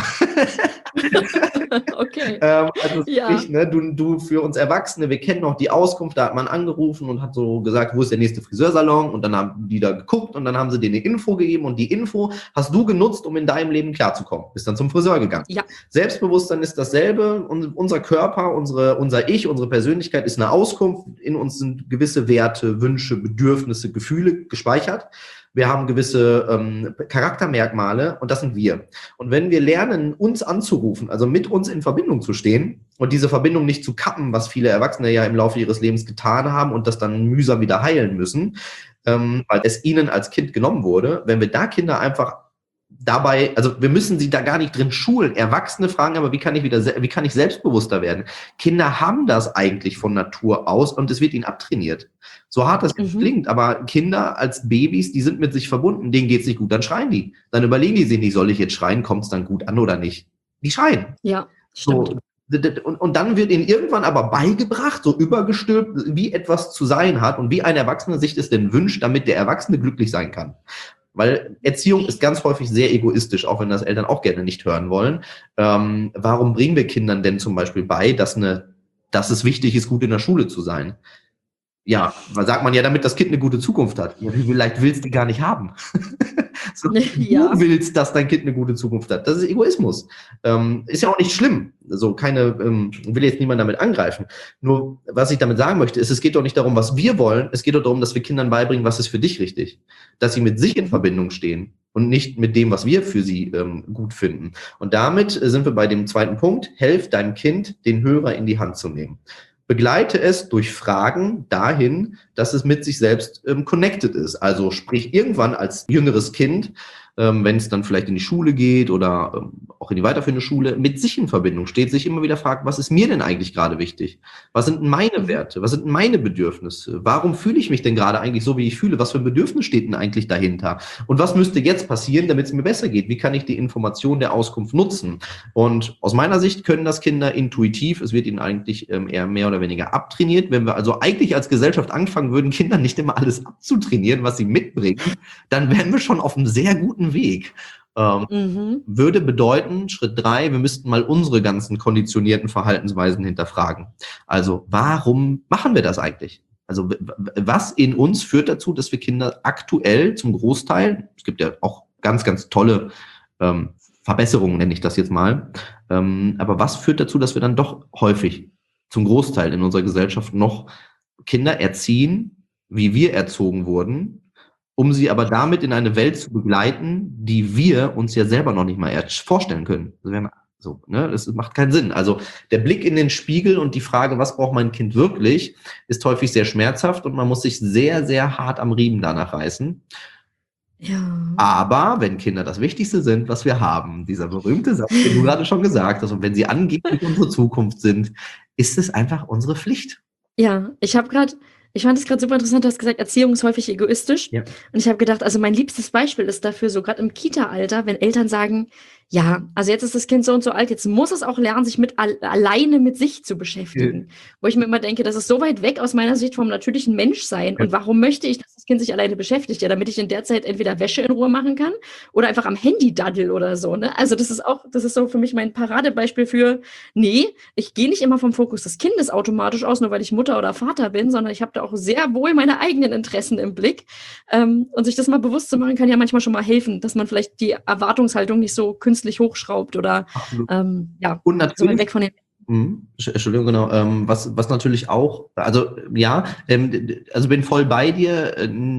Okay. Also sprich, ne, du für uns Erwachsene, wir kennen noch die Auskunft, da hat man angerufen und hat so gesagt, wo ist der nächste Friseursalon? Und dann haben die da geguckt und dann haben sie dir eine Info gegeben und die Info hast du genutzt, um in deinem Leben klarzukommen. Bist dann zum Friseur gegangen. Ja. Selbstbewusstsein ist dasselbe und unser Körper, unser Ich, unsere Persönlichkeit ist eine Auskunft. In uns sind gewisse Werte, Wünsche, Bedürfnisse, Gefühle gespeichert. Wir haben gewisse Charaktermerkmale und das sind wir. Und wenn wir lernen, uns anzurufen, also mit uns in Verbindung zu stehen und diese Verbindung nicht zu kappen, was viele Erwachsene ja im Laufe ihres Lebens getan haben und das dann mühsam wieder heilen müssen, weil es ihnen als Kind genommen wurde, wenn wir da Kinder einfach dabei, also wir müssen sie da gar nicht drin schulen. Erwachsene fragen aber, wie kann ich selbstbewusster werden? Kinder haben das eigentlich von Natur aus und es wird ihnen abtrainiert. So hart das jetzt klingt, aber Kinder als Babys, die sind mit sich verbunden, denen geht's nicht gut, dann schreien die. Dann überlegen die sich nicht, soll ich jetzt schreien, kommt es dann gut an oder nicht? Die schreien. Ja, stimmt. So. Und dann wird ihnen irgendwann aber beigebracht, so übergestülpt, wie etwas zu sein hat und wie ein Erwachsener sich das denn wünscht, damit der Erwachsene glücklich sein kann. Weil Erziehung ist ganz häufig sehr egoistisch, auch wenn das Eltern auch gerne nicht hören wollen. Warum bringen wir Kindern denn zum Beispiel bei, dass es wichtig ist, gut in der Schule zu sein? Ja, sagt man ja, damit das Kind eine gute Zukunft hat. Ja, vielleicht willst du die gar nicht haben. Du willst, dass dein Kind eine gute Zukunft hat. Das ist Egoismus. Ist ja auch nicht schlimm. So will jetzt niemand damit angreifen. Nur, was ich damit sagen möchte, ist, es geht doch nicht darum, was wir wollen. Es geht doch darum, dass wir Kindern beibringen, was ist für dich richtig. Dass sie mit sich in Verbindung stehen und nicht mit dem, was wir für sie gut finden. Und damit sind wir bei dem zweiten Punkt. Helf deinem Kind, den Hörer in die Hand zu nehmen. Begleite es durch Fragen dahin, dass es mit sich selbst connected ist. Also sprich irgendwann als jüngeres Kind, wenn es dann vielleicht in die Schule geht oder auch in die weiterführende Schule, mit sich in Verbindung steht, sich immer wieder fragt, was ist mir denn eigentlich gerade wichtig? Was sind meine Werte? Was sind meine Bedürfnisse? Warum fühle ich mich denn gerade eigentlich so, wie ich fühle? Was für ein Bedürfnis steht denn eigentlich dahinter? Und was müsste jetzt passieren, damit es mir besser geht? Wie kann ich die Information der Auskunft nutzen? Und aus meiner Sicht können das Kinder intuitiv, es wird ihnen eigentlich eher mehr oder weniger abtrainiert. Wenn wir also eigentlich als Gesellschaft anfangen würden, Kindern nicht immer alles abzutrainieren, was sie mitbringen, dann wären wir schon auf einem sehr guten Weg. Würde bedeuten, Schritt 3, wir müssten mal unsere ganzen konditionierten Verhaltensweisen hinterfragen. Also, warum machen wir das eigentlich? Also, was in uns führt dazu, dass wir Kinder aktuell zum Großteil, es gibt ja auch ganz, ganz tolle Verbesserungen, nenne ich das jetzt mal, aber was führt dazu, dass wir dann doch häufig zum Großteil in unserer Gesellschaft noch Kinder erziehen, wie wir erzogen wurden, um sie aber damit in eine Welt zu begleiten, die wir uns ja selber noch nicht mal vorstellen können. Das macht keinen Sinn. Also der Blick in den Spiegel und die Frage, was braucht mein Kind wirklich, ist häufig sehr schmerzhaft und man muss sich sehr, sehr hart am Riemen danach reißen. Ja. Aber wenn Kinder das Wichtigste sind, was wir haben, dieser berühmte Satz, den du gerade schon gesagt hast, und wenn sie angeblich unsere Zukunft sind, ist es einfach unsere Pflicht. Ja, ich fand es gerade super interessant, du hast gesagt, Erziehung ist häufig egoistisch. Ja. Und ich habe gedacht, also mein liebstes Beispiel ist dafür, so gerade im Kita-Alter, wenn Eltern sagen, Ja, also jetzt ist das Kind so und so alt, jetzt muss es auch lernen, sich alleine mit sich zu beschäftigen. Wo ich mir immer denke, das ist so weit weg aus meiner Sicht vom natürlichen Menschsein. Und warum möchte ich, dass das Kind sich alleine beschäftigt? Ja, damit ich in der Zeit entweder Wäsche in Ruhe machen kann oder einfach am Handy daddel oder so, ne? Also das ist so für mich mein Paradebeispiel für, nee, ich gehe nicht immer vom Fokus des Kindes automatisch aus, nur weil ich Mutter oder Vater bin, sondern ich habe da auch sehr wohl meine eigenen Interessen im Blick. Und sich das mal bewusst zu machen, kann ja manchmal schon mal helfen, dass man vielleicht die Erwartungshaltung nicht so künstlich hochschraubt oder Absolut. ja, Und so weit natürlich, weg von den. Entschuldigung, genau. Was natürlich auch, also ja, also bin voll bei dir,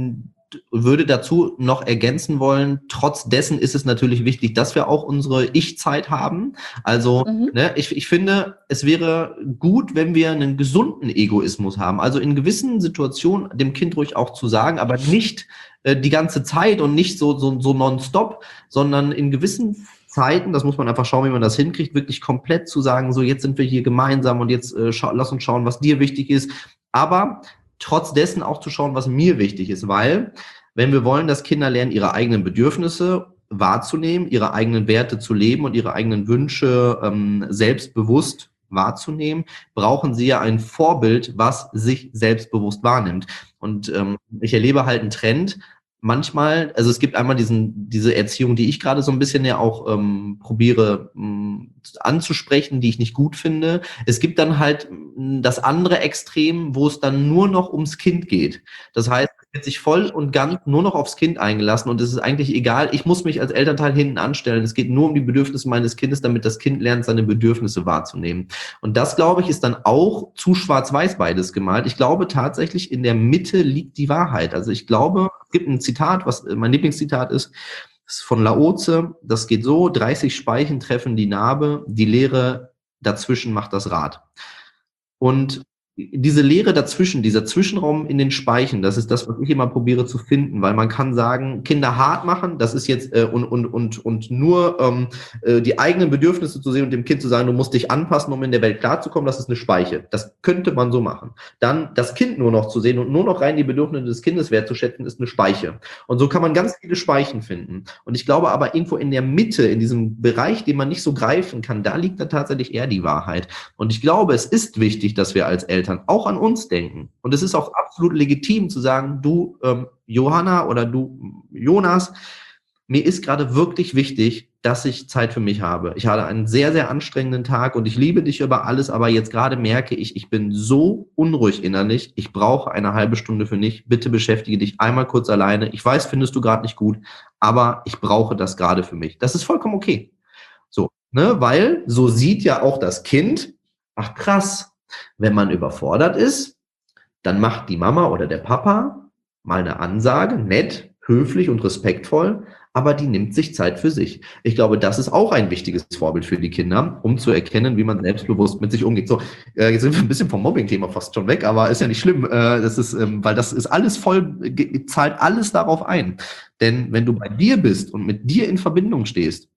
würde dazu noch ergänzen wollen, trotz dessen ist es natürlich wichtig, dass wir auch unsere Ich-Zeit haben. Also ne, ich finde, es wäre gut, wenn wir einen gesunden Egoismus haben. Also in gewissen Situationen dem Kind ruhig auch zu sagen, aber nicht die ganze Zeit und nicht so nonstop, sondern in gewissen Zeiten, das muss man einfach schauen, wie man das hinkriegt, wirklich komplett zu sagen, so jetzt sind wir hier gemeinsam und jetzt lass uns schauen, was dir wichtig ist, aber trotz dessen auch zu schauen, was mir wichtig ist, weil wenn wir wollen, dass Kinder lernen, ihre eigenen Bedürfnisse wahrzunehmen, ihre eigenen Werte zu leben und ihre eigenen Wünsche selbstbewusst wahrzunehmen, brauchen sie ja ein Vorbild, was sich selbstbewusst wahrnimmt. Und ich erlebe halt einen Trend, manchmal, also es gibt einmal diese Erziehung, die ich gerade so ein bisschen ja auch probiere anzusprechen, die ich nicht gut finde. Es gibt dann halt das andere Extrem, wo es dann nur noch ums Kind geht. Das heißt, es wird sich voll und ganz nur noch aufs Kind eingelassen und es ist eigentlich egal, ich muss mich als Elternteil hinten anstellen. Es geht nur um die Bedürfnisse meines Kindes, damit das Kind lernt, seine Bedürfnisse wahrzunehmen. Und das, glaube ich, ist dann auch zu schwarz-weiß beides gemalt. Ich glaube tatsächlich, in der Mitte liegt die Wahrheit. Also ich glaube, es gibt ein Zitat, was mein Lieblingszitat ist, das ist von Laoze. Das geht so: 30 Speichen treffen die Narbe, die Leere dazwischen macht das Rad. Und diese Leere dazwischen, dieser Zwischenraum in den Speichen, das ist das, was ich immer probiere zu finden, weil man kann sagen, Kinder hart machen, das ist jetzt und nur die eigenen Bedürfnisse zu sehen und dem Kind zu sagen, du musst dich anpassen, um in der Welt klarzukommen, das ist eine Speiche. Das könnte man so machen. Dann das Kind nur noch zu sehen und nur noch rein die Bedürfnisse des Kindes wertzuschätzen, ist eine Speiche. Und so kann man ganz viele Speichen finden. Und ich glaube aber irgendwo in der Mitte, in diesem Bereich, den man nicht so greifen kann, da liegt dann tatsächlich eher die Wahrheit. Und ich glaube, es ist wichtig, dass wir als Eltern auch an uns denken. Und es ist auch absolut legitim zu sagen, du Johanna oder du Jonas, mir ist gerade wirklich wichtig, dass ich Zeit für mich habe. Ich hatte einen sehr, sehr anstrengenden Tag und ich liebe dich über alles, aber jetzt gerade merke ich bin so unruhig innerlich, ich brauche eine halbe Stunde für mich. Bitte beschäftige dich einmal kurz alleine. Ich weiß, findest du gerade nicht gut, aber ich brauche das gerade für mich. Das ist vollkommen okay. So, ne, weil so sieht ja auch das Kind, ach krass, wenn man überfordert ist, dann macht die Mama oder der Papa mal eine Ansage, nett, höflich und respektvoll, aber die nimmt sich Zeit für sich. Ich glaube, das ist auch ein wichtiges Vorbild für die Kinder, um zu erkennen, wie man selbstbewusst mit sich umgeht. So, jetzt sind wir ein bisschen vom Mobbing-Thema fast schon weg, aber ist ja nicht schlimm. Das ist, weil das ist alles zahlt alles darauf ein. Denn wenn du bei dir bist und mit dir in Verbindung stehst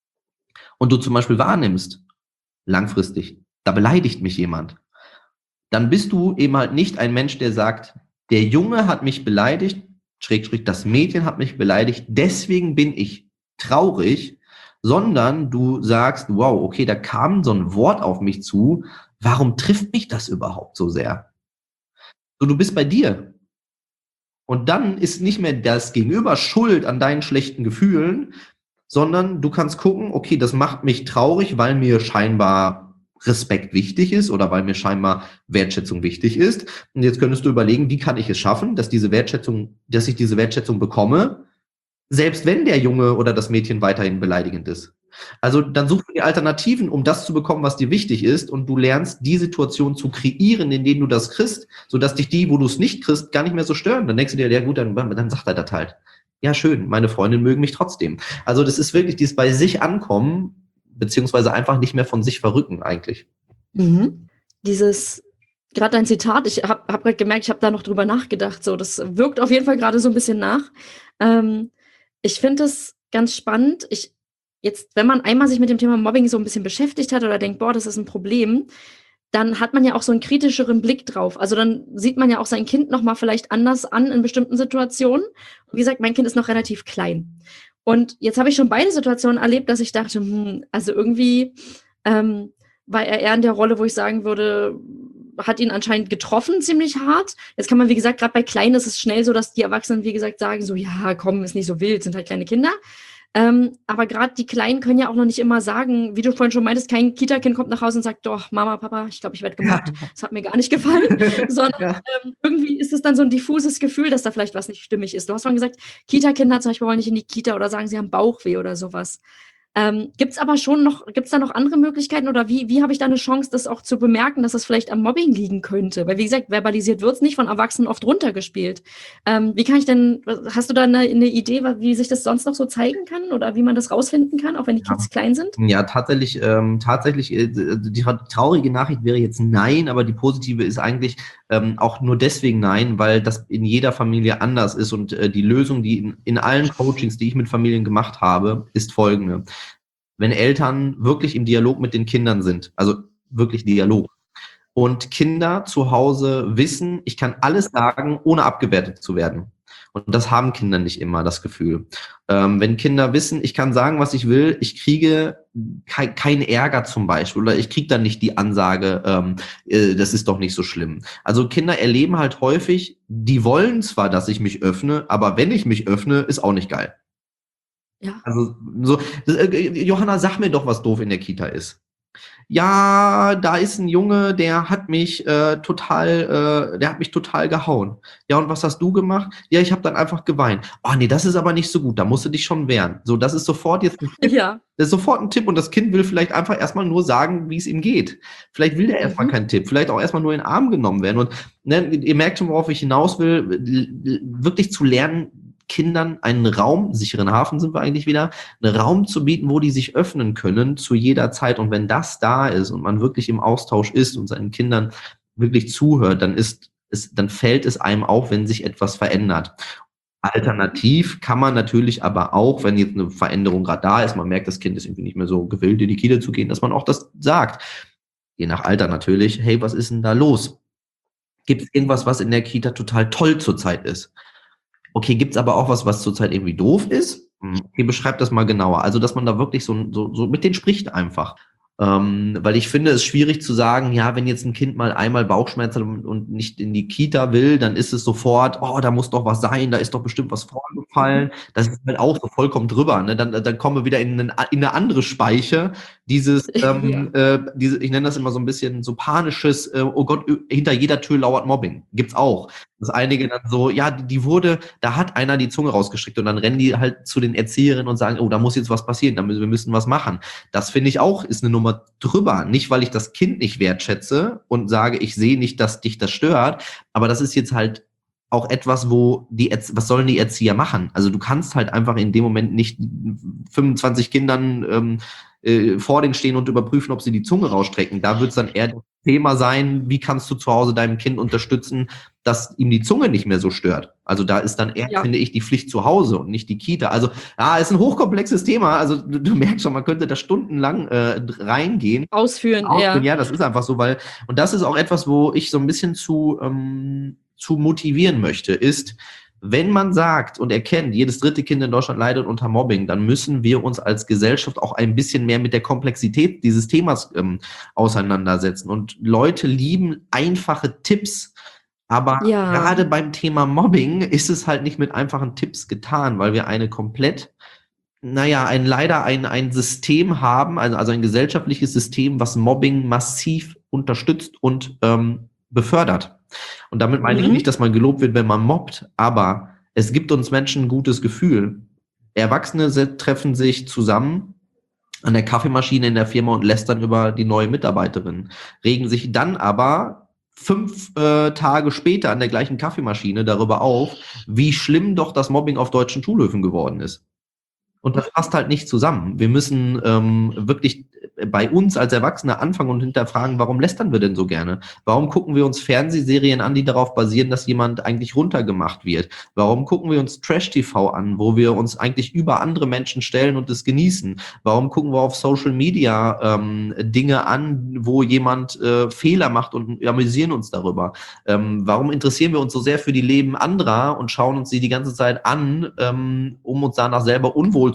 und du zum Beispiel wahrnimmst, langfristig, da beleidigt mich jemand, dann bist du eben halt nicht ein Mensch, der sagt, der Junge hat mich beleidigt, Schrägstrich, das Mädchen hat mich beleidigt, deswegen bin ich traurig, sondern du sagst, wow, okay, da kam so ein Wort auf mich zu, warum trifft mich das überhaupt so sehr? So, du bist bei dir. Und dann ist nicht mehr das Gegenüber schuld an deinen schlechten Gefühlen, sondern du kannst gucken, okay, das macht mich traurig, weil mir scheinbar Respekt wichtig ist oder weil mir scheinbar Wertschätzung wichtig ist. Und jetzt könntest du überlegen, wie kann ich es schaffen, dass ich diese Wertschätzung bekomme, selbst wenn der Junge oder das Mädchen weiterhin beleidigend ist. Also dann such dir Alternativen, um das zu bekommen, was dir wichtig ist, und du lernst, die Situation zu kreieren, in denen du das kriegst, sodass dich die, wo du es nicht kriegst, gar nicht mehr so stören. Dann denkst du dir, ja gut, dann sagt er das halt. Ja, schön, meine Freundin mögen mich trotzdem. Also das ist wirklich dieses bei sich ankommen, beziehungsweise einfach nicht mehr von sich verrücken eigentlich. Gerade dein Zitat, ich hab gerade gemerkt, ich habe da noch drüber nachgedacht, so, das wirkt auf jeden Fall gerade so ein bisschen nach. Ich finde es ganz spannend, wenn man einmal sich mit dem Thema Mobbing so ein bisschen beschäftigt hat oder denkt, boah, das ist ein Problem, dann hat man ja auch so einen kritischeren Blick drauf. Also dann sieht man ja auch sein Kind nochmal vielleicht anders an in bestimmten Situationen. Und wie gesagt, mein Kind ist noch relativ klein. Und jetzt habe ich schon beide Situationen erlebt, dass ich dachte, also irgendwie war er eher in der Rolle, wo ich sagen würde, hat ihn anscheinend getroffen, ziemlich hart. Jetzt kann man, wie gesagt, gerade bei Kleinen ist es schnell so, dass die Erwachsenen, wie gesagt, sagen so, ja, komm, ist nicht so wild, sind halt kleine Kinder. Aber gerade die Kleinen können ja auch noch nicht immer sagen, wie du vorhin schon meintest, kein Kita-Kind kommt nach Hause und sagt, doch, Mama, Papa, ich glaube, ich werde gemobbt. Das hat mir gar nicht gefallen. Sondern irgendwie ist es dann so ein diffuses Gefühl, dass da vielleicht was nicht stimmig ist. Du hast vorhin gesagt, Kita-Kinder zum Beispiel wollen nicht in die Kita oder sagen, sie haben Bauchweh oder sowas. Gibt's da noch andere Möglichkeiten oder wie habe ich da eine Chance, das auch zu bemerken, dass es vielleicht am Mobbing liegen könnte? Weil, wie gesagt, verbalisiert wird's nicht, von Erwachsenen oft runtergespielt. Wie kann ich denn, hast du da eine Idee, wie sich das sonst noch so zeigen kann oder wie man das rausfinden kann, auch wenn die Kids klein sind? Ja, tatsächlich, die traurige Nachricht wäre jetzt nein, aber die positive ist eigentlich auch nur deswegen nein, weil das in jeder Familie anders ist und die Lösung, die in allen Coachings, die ich mit Familien gemacht habe, ist folgende. Wenn Eltern wirklich im Dialog mit den Kindern sind, also wirklich Dialog, und Kinder zu Hause wissen, ich kann alles sagen, ohne abgewertet zu werden. Und das haben Kinder nicht immer, das Gefühl. Wenn Kinder wissen, ich kann sagen, was ich will, ich kriege keinen Ärger zum Beispiel oder ich kriege dann nicht die Ansage, das ist doch nicht so schlimm. Also Kinder erleben halt häufig, die wollen zwar, dass ich mich öffne, aber wenn ich mich öffne, ist auch nicht geil. Ja. Also so, Johanna, sag mir doch, was doof in der Kita ist. Ja, da ist ein Junge, der hat mich total gehauen. Ja, und was hast du gemacht? Ja, ich habe dann einfach geweint. Oh nee, das ist aber nicht so gut, da musst du dich schon wehren. So, das ist sofort jetzt ein Tipp. Ja. Das ist sofort ein Tipp und das Kind will vielleicht einfach erstmal nur sagen, wie es ihm geht. Vielleicht will der erstmal keinen Tipp, vielleicht auch erstmal nur in den Arm genommen werden. Und ne, ihr merkt schon, worauf ich hinaus will, wirklich zu lernen, Kindern einen Raum, sicheren Hafen sind wir eigentlich wieder, einen Raum zu bieten, wo die sich öffnen können zu jeder Zeit. Und wenn das da ist und man wirklich im Austausch ist und seinen Kindern wirklich zuhört, dann fällt es einem auf, wenn sich etwas verändert. Alternativ kann man natürlich aber auch, wenn jetzt eine Veränderung gerade da ist, man merkt, das Kind ist irgendwie nicht mehr so gewillt, in die Kita zu gehen, dass man auch das sagt. Je nach Alter natürlich, hey, was ist denn da los? Gibt es irgendwas, was in der Kita total toll zurzeit ist? Okay, gibt's aber auch was zurzeit irgendwie doof ist? Okay, beschreibt das mal genauer. Also, dass man da wirklich so mit denen spricht einfach. Weil ich finde es schwierig zu sagen, ja, wenn jetzt ein Kind mal einmal Bauchschmerzen und nicht in die Kita will, dann ist es sofort, oh, da muss doch was sein, da ist doch bestimmt was vorgefallen. Das ist halt auch so vollkommen drüber. Ne? Dann kommen wir wieder in eine andere Speiche. Ich nenne das immer so ein bisschen so panisches, oh Gott, hinter jeder Tür lauert Mobbing. Gibt's auch. Dass einige dann so, ja, da hat einer die Zunge rausgestreckt und dann rennen die halt zu den Erzieherinnen und sagen, oh, da muss jetzt was passieren, wir müssen was machen. Das finde ich auch, ist eine Nummer drüber. Nicht, weil ich das Kind nicht wertschätze und sage, ich sehe nicht, dass dich das stört, aber das ist jetzt halt auch etwas, was sollen die Erzieher machen? Also du kannst halt einfach in dem Moment nicht 25 Kindern vor denen stehen und überprüfen, ob sie die Zunge rausstrecken. Da wird es dann eher das Thema sein, wie kannst du zu Hause deinem Kind unterstützen, dass ihm die Zunge nicht mehr so stört. Also da ist dann eher, finde ich, die Pflicht zu Hause und nicht die Kita. Also ist ein hochkomplexes Thema. Also du merkst schon, man könnte da stundenlang reingehen. Ausführen, ja. Das ist einfach so, und das ist auch etwas, wo ich so ein bisschen zu motivieren möchte, ist, wenn man sagt und erkennt, jedes dritte Kind in Deutschland leidet unter Mobbing, dann müssen wir uns als Gesellschaft auch ein bisschen mehr mit der Komplexität dieses Themas auseinandersetzen. Und Leute lieben einfache Tipps, aber gerade beim Thema Mobbing ist es halt nicht mit einfachen Tipps getan, weil wir ein System haben, also ein gesellschaftliches System, was Mobbing massiv unterstützt und befördert. Und damit meine ich nicht, dass man gelobt wird, wenn man mobbt, aber es gibt uns Menschen ein gutes Gefühl. Erwachsene treffen sich zusammen an der Kaffeemaschine in der Firma und lästern über die neue Mitarbeiterin, regen sich dann aber 5 Tage später an der gleichen Kaffeemaschine darüber auf, wie schlimm doch das Mobbing auf deutschen Schulhöfen geworden ist. Und das passt halt nicht zusammen. Wir müssen wirklich bei uns als Erwachsene anfangen und hinterfragen, warum lästern wir denn so gerne? Warum gucken wir uns Fernsehserien an, die darauf basieren, dass jemand eigentlich runtergemacht wird? Warum gucken wir uns Trash-TV an, wo wir uns eigentlich über andere Menschen stellen und es genießen? Warum gucken wir auf Social Media Dinge an, wo jemand Fehler macht und amüsieren uns darüber? Warum interessieren wir uns so sehr für die Leben anderer und schauen uns die ganze Zeit an, um uns danach selber unwohl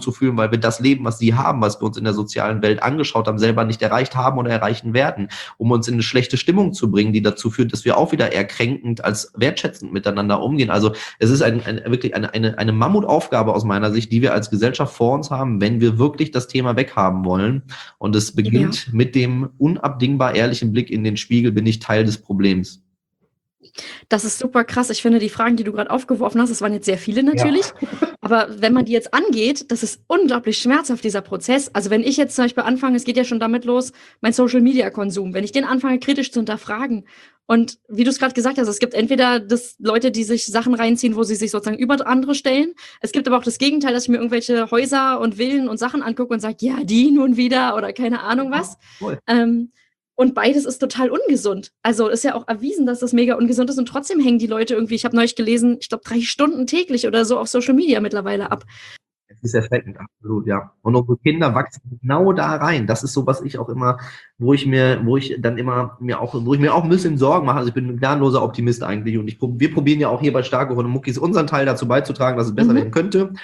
zu fühlen, weil wir das Leben, was sie haben, was wir uns in der sozialen Welt angeschaut haben, selber nicht erreicht haben oder erreichen werden, um uns in eine schlechte Stimmung zu bringen, die dazu führt, dass wir auch wieder eher kränkend als wertschätzend miteinander umgehen. Also es ist wirklich eine Mammutaufgabe aus meiner Sicht, die wir als Gesellschaft vor uns haben, wenn wir wirklich das Thema weghaben wollen. Und es beginnt mit dem unabdingbar ehrlichen Blick in den Spiegel, bin ich Teil des Problems. Das ist super krass. Ich finde, die Fragen, die du gerade aufgeworfen hast, das waren jetzt sehr viele natürlich. Ja. Aber wenn man die jetzt angeht, das ist unglaublich schmerzhaft, dieser Prozess. Also wenn ich jetzt zum Beispiel anfange, es geht ja schon damit los, mein Social-Media-Konsum, wenn ich den anfange, kritisch zu hinterfragen. Und wie du es gerade gesagt hast, es gibt entweder Leute, die sich Sachen reinziehen, wo sie sich sozusagen über andere stellen. Es gibt aber auch das Gegenteil, dass ich mir irgendwelche Häuser und Villen und Sachen angucke und sage, ja, die nun wieder oder keine Ahnung was. Cool. Und beides ist total ungesund. Also ist ja auch erwiesen, dass das mega ungesund ist und trotzdem hängen die Leute irgendwie, ich habe neulich gelesen, ich glaube 3 Stunden täglich oder so auf Social Media mittlerweile ab. Es ist erschreckend, absolut, ja. Und unsere Kinder wachsen genau da rein. Das ist so, was ich auch immer, wo ich mir auch ein bisschen Sorgen mache. Also ich bin ein gnadenloser Optimist eigentlich und wir probieren ja auch hier bei Stark und Muckis unseren Teil dazu beizutragen, dass es besser werden könnte.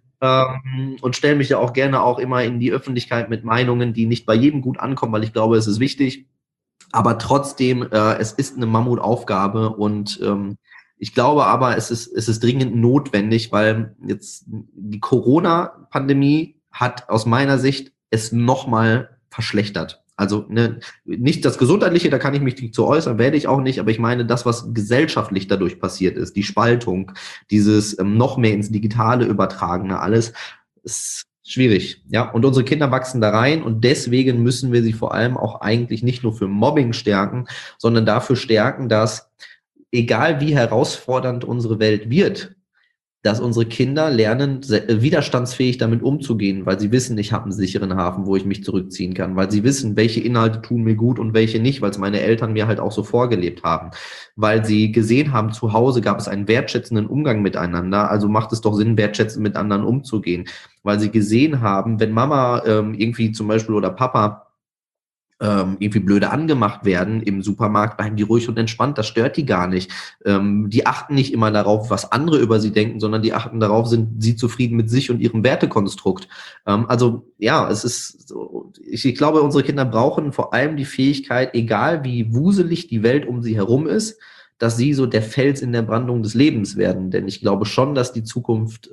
Und stelle mich ja auch gerne auch immer in die Öffentlichkeit mit Meinungen, die nicht bei jedem gut ankommen, weil ich glaube, es ist wichtig. Aber trotzdem, es ist eine Mammutaufgabe und ich glaube aber, es ist dringend notwendig, weil jetzt die Corona-Pandemie hat aus meiner Sicht es nochmal verschlechtert. Also nicht das Gesundheitliche, da kann ich mich nicht zu äußern, werde ich auch nicht, aber ich meine das, was gesellschaftlich dadurch passiert ist, die Spaltung, dieses noch mehr ins Digitale übertragene, alles ist schwierig. Ja, und unsere Kinder wachsen da rein und deswegen müssen wir sie vor allem auch eigentlich nicht nur für Mobbing stärken, sondern dafür stärken, dass egal wie herausfordernd unsere Welt wird, dass unsere Kinder lernen, widerstandsfähig damit umzugehen, weil sie wissen, ich habe einen sicheren Hafen, wo ich mich zurückziehen kann, weil sie wissen, welche Inhalte tun mir gut und welche nicht, weil es meine Eltern mir halt auch so vorgelebt haben, weil sie gesehen haben, zu Hause gab es einen wertschätzenden Umgang miteinander, also macht es doch Sinn, wertschätzend mit anderen umzugehen, weil sie gesehen haben, wenn Mama irgendwie zum Beispiel oder Papa irgendwie blöde angemacht werden im Supermarkt, bleiben die ruhig und entspannt, das stört die gar nicht. Die achten nicht immer darauf, was andere über sie denken, sondern die achten darauf, sind sie zufrieden mit sich und ihrem Wertekonstrukt. Also ja, es ist so, ich glaube, unsere Kinder brauchen vor allem die Fähigkeit, egal wie wuselig die Welt um sie herum ist, dass sie so der Fels in der Brandung des Lebens werden. Denn ich glaube schon, dass die Zukunft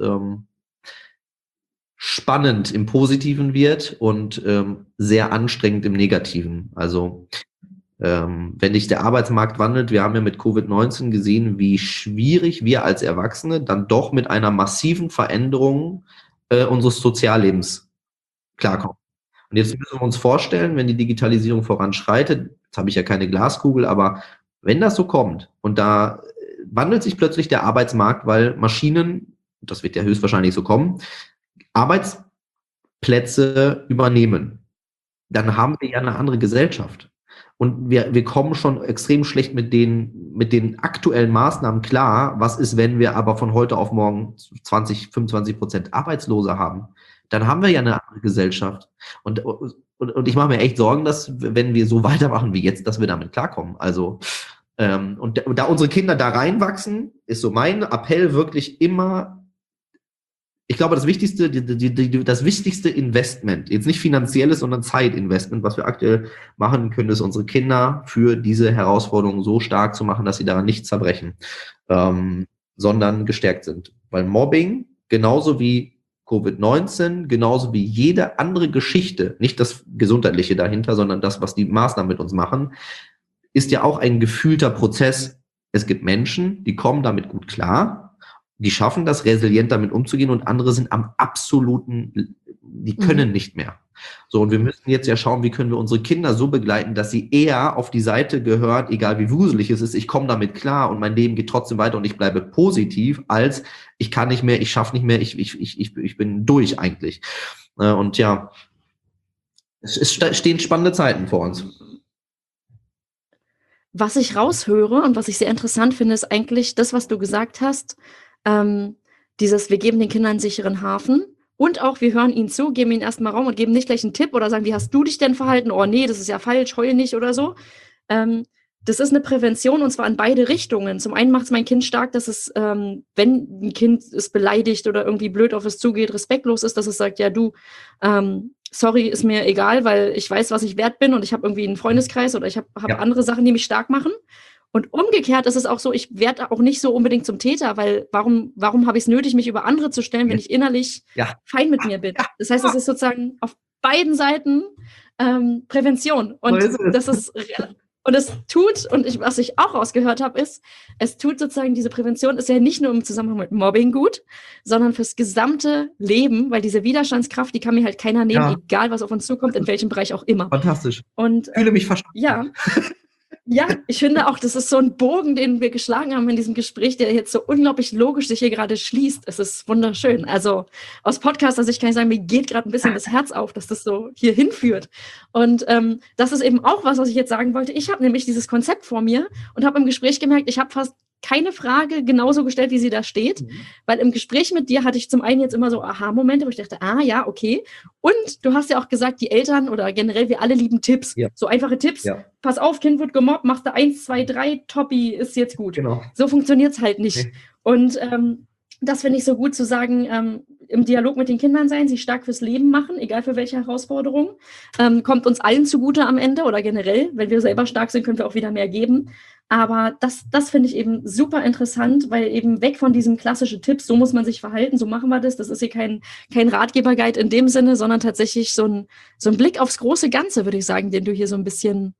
spannend im Positiven wird und sehr anstrengend im Negativen. Also wenn sich der Arbeitsmarkt wandelt, wir haben ja mit Covid-19 gesehen, wie schwierig wir als Erwachsene dann doch mit einer massiven Veränderung unseres Soziallebens klarkommen. Und jetzt müssen wir uns vorstellen, wenn die Digitalisierung voranschreitet, jetzt habe ich ja keine Glaskugel, aber wenn das so kommt und da wandelt sich plötzlich der Arbeitsmarkt, weil Maschinen, das wird ja höchstwahrscheinlich so kommen, Arbeitsplätze übernehmen, dann haben wir ja eine andere Gesellschaft. Und wir kommen schon extrem schlecht mit den aktuellen Maßnahmen klar. Was ist, wenn wir aber von heute auf morgen 20-25% Arbeitslose haben? Dann haben wir ja eine andere Gesellschaft. Und ich mache mir echt Sorgen, dass, wenn wir so weitermachen wie jetzt, dass wir damit klarkommen. Also, und da unsere Kinder da reinwachsen, ist so mein Appell wirklich immer, ich glaube, das wichtigste Investment, jetzt nicht finanzielles, sondern Zeitinvestment, was wir aktuell machen können, ist unsere Kinder für diese Herausforderungen so stark zu machen, dass sie daran nicht zerbrechen, sondern gestärkt sind. Weil Mobbing, genauso wie Covid-19, genauso wie jede andere Geschichte, nicht das Gesundheitliche dahinter, sondern das, was die Maßnahmen mit uns machen, ist ja auch ein gefühlter Prozess. Es gibt Menschen, die kommen damit gut klar, die schaffen das, resilient damit umzugehen und andere sind am absoluten, die können nicht mehr. So, und wir müssen jetzt ja schauen, wie können wir unsere Kinder so begleiten, dass sie eher auf die Seite gehört, egal wie wuselig es ist, ich komme damit klar und mein Leben geht trotzdem weiter und ich bleibe positiv, als ich kann nicht mehr, ich schaffe nicht mehr, ich bin durch eigentlich. Und ja, es stehen spannende Zeiten vor uns. Was ich raushöre und was ich sehr interessant finde, ist eigentlich das, was du gesagt hast, wir geben den Kindern einen sicheren Hafen und auch, wir hören ihnen zu, geben ihnen erstmal Raum und geben nicht gleich einen Tipp oder sagen, wie hast du dich denn verhalten? Oh nee, das ist ja falsch, heul nicht oder so. das ist eine Prävention und zwar in beide Richtungen. Zum einen macht es mein Kind stark, dass es, wenn ein Kind es beleidigt oder irgendwie blöd auf es zugeht, respektlos ist, dass es sagt, ja du, sorry, ist mir egal, weil ich weiß, was ich wert bin und ich habe irgendwie einen Freundeskreis oder ich habe andere Sachen, die mich stark machen. Und umgekehrt ist es auch so, ich werde auch nicht so unbedingt zum Täter, weil warum habe ich es nötig, mich über andere zu stellen, wenn ich innerlich fein mit mir bin? Das heißt, es ist sozusagen auf beiden Seiten Prävention. Und das ist und es tut, was ich auch rausgehört habe, ist, es tut sozusagen, diese Prävention ist ja nicht nur im Zusammenhang mit Mobbing gut, sondern fürs gesamte Leben, weil diese Widerstandskraft, die kann mir halt keiner nehmen, egal was auf uns zukommt, in welchem Bereich auch immer. Fantastisch. Und ich fühle mich verstanden. Ja. Ja, ich finde auch, das ist so ein Bogen, den wir geschlagen haben in diesem Gespräch, der jetzt so unglaublich logisch sich hier gerade schließt. Es ist wunderschön. Also aus Podcaster-Sicht kann ich sagen, mir geht gerade ein bisschen das Herz auf, dass das so hier hinführt. Und das ist eben auch was ich jetzt sagen wollte. Ich habe nämlich dieses Konzept vor mir und habe im Gespräch gemerkt, ich habe fast keine Frage genauso gestellt, wie sie da steht, weil im Gespräch mit dir hatte ich zum einen jetzt immer so Aha-Momente, wo ich dachte, ja, okay. Und du hast ja auch gesagt, die Eltern oder generell wir alle lieben Tipps, so einfache Tipps. Ja. Pass auf, Kind wird gemobbt, machst du 1, 2, 3, Toppi, ist jetzt gut. Genau. So funktioniert's halt nicht. Okay. Und das finde ich so gut zu sagen, im Dialog mit den Kindern sein, sie stark fürs Leben machen, egal für welche Herausforderung, kommt uns allen zugute am Ende oder generell, wenn wir selber stark sind, können wir auch wieder mehr geben. Aber das finde ich eben super interessant, weil eben weg von diesem klassischen Tipps, so muss man sich verhalten, so machen wir das. Das ist hier kein Ratgeber-Guide in dem Sinne, sondern tatsächlich so ein Blick aufs große Ganze, würde ich sagen, den du hier so ein bisschen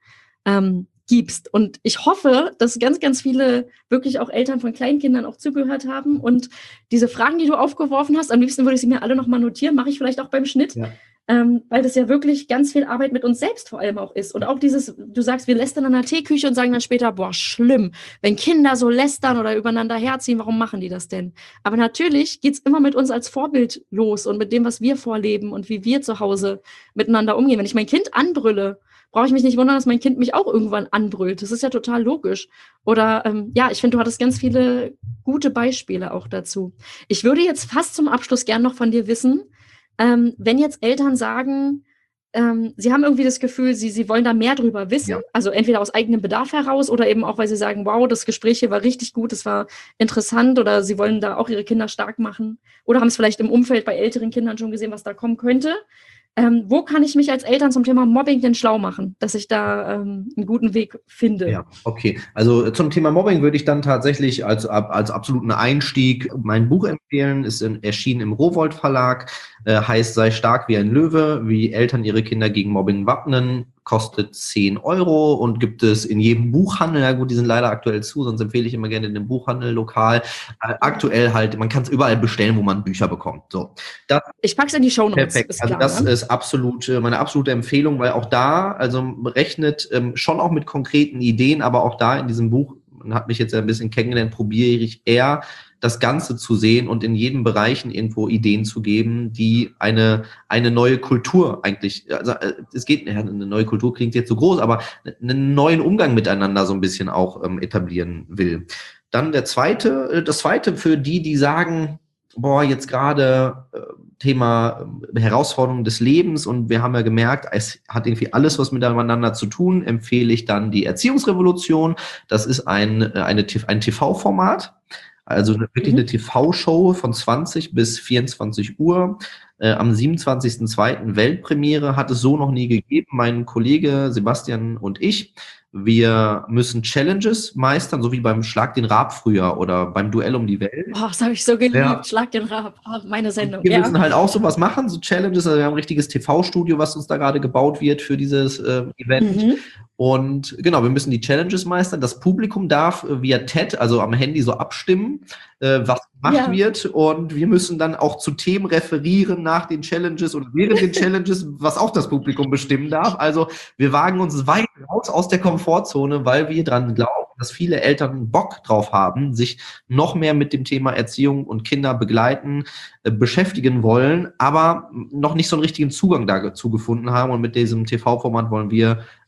gibst. Und ich hoffe, dass ganz, ganz viele wirklich auch Eltern von Kleinkindern auch zugehört haben. Und diese Fragen, die du aufgeworfen hast, am liebsten würde ich sie mir alle nochmal notieren, mache ich vielleicht auch beim Schnitt. Ja. Weil das ja wirklich ganz viel Arbeit mit uns selbst vor allem auch ist. Und auch dieses, du sagst, wir lästern an der Teeküche und sagen dann später, boah, schlimm, wenn Kinder so lästern oder übereinander herziehen, warum machen die das denn? Aber natürlich geht's immer mit uns als Vorbild los und mit dem, was wir vorleben und wie wir zu Hause miteinander umgehen. Wenn ich mein Kind anbrülle, brauche ich mich nicht wundern, dass mein Kind mich auch irgendwann anbrüllt. Das ist ja total logisch. Oder ich finde, du hattest ganz viele gute Beispiele auch dazu. Ich würde jetzt fast zum Abschluss gern noch von dir wissen, wenn jetzt Eltern sagen, sie haben irgendwie das Gefühl, sie wollen da mehr drüber wissen, also entweder aus eigenem Bedarf heraus oder eben auch, weil sie sagen, wow, das Gespräch hier war richtig gut, das war interessant oder sie wollen da auch ihre Kinder stark machen oder haben es vielleicht im Umfeld bei älteren Kindern schon gesehen, was da kommen könnte. Wo kann ich mich als Eltern zum Thema Mobbing denn schlau machen, dass ich da einen guten Weg finde? Ja, okay. Also zum Thema Mobbing würde ich dann tatsächlich als absoluten Einstieg mein Buch empfehlen. Ist erschienen im Rowohlt Verlag, heißt Sei stark wie ein Löwe, wie Eltern ihre Kinder gegen Mobbing wappnen. Kostet 10 € und gibt es in jedem Buchhandel. Ja gut, die sind leider aktuell zu, sonst empfehle ich immer gerne in den Buchhandel lokal. Aktuell halt, man kann es überall bestellen, wo man Bücher bekommt. So, ich packe es in die Shownotes. Perfekt. Also das ist meine absolute Empfehlung, weil auch da, also rechnet schon auch mit konkreten Ideen, aber auch da in diesem Buch, man hat mich jetzt ein bisschen kennengelernt, probiere ich eher das Ganze zu sehen und in jedem Bereichen irgendwo Ideen zu geben, die eine neue Kultur eigentlich, also es geht, eine neue Kultur klingt jetzt so groß, aber einen neuen Umgang miteinander so ein bisschen auch etablieren will. Dann das zweite für die sagen, boah, jetzt gerade Thema Herausforderungen des Lebens und wir haben ja gemerkt, es hat irgendwie alles was miteinander zu tun, empfehle ich dann die Erziehungsrevolution. Das ist ein TV-Format. Also wirklich eine TV-Show von 20 bis 24 Uhr. Am 27.02. Weltpremiere hat es so noch nie gegeben. Mein Kollege Sebastian und ich, wir müssen Challenges meistern, so wie beim Schlag den Raab früher oder beim Duell um die Welt. Oh, das habe ich so geliebt, ja. Schlag den Raab, meine Sendung. Wir müssen halt auch sowas machen, so Challenges. Also wir haben ein richtiges TV-Studio, was uns da gerade gebaut wird für dieses Event. Und genau, wir müssen die Challenges meistern. Das Publikum darf via TED, also am Handy, so abstimmen, was gemacht wird. Und wir müssen dann auch zu Themen referieren nach den Challenges oder während den Challenges, was auch das Publikum bestimmen darf. Also wir wagen uns weit raus aus der Komfortzone, weil wir dran glauben, dass viele Eltern Bock drauf haben, sich noch mehr mit dem Thema Erziehung und Kinder begleiten, beschäftigen wollen, aber noch nicht so einen richtigen Zugang dazu gefunden haben. Und mit diesem TV-Format wollen wir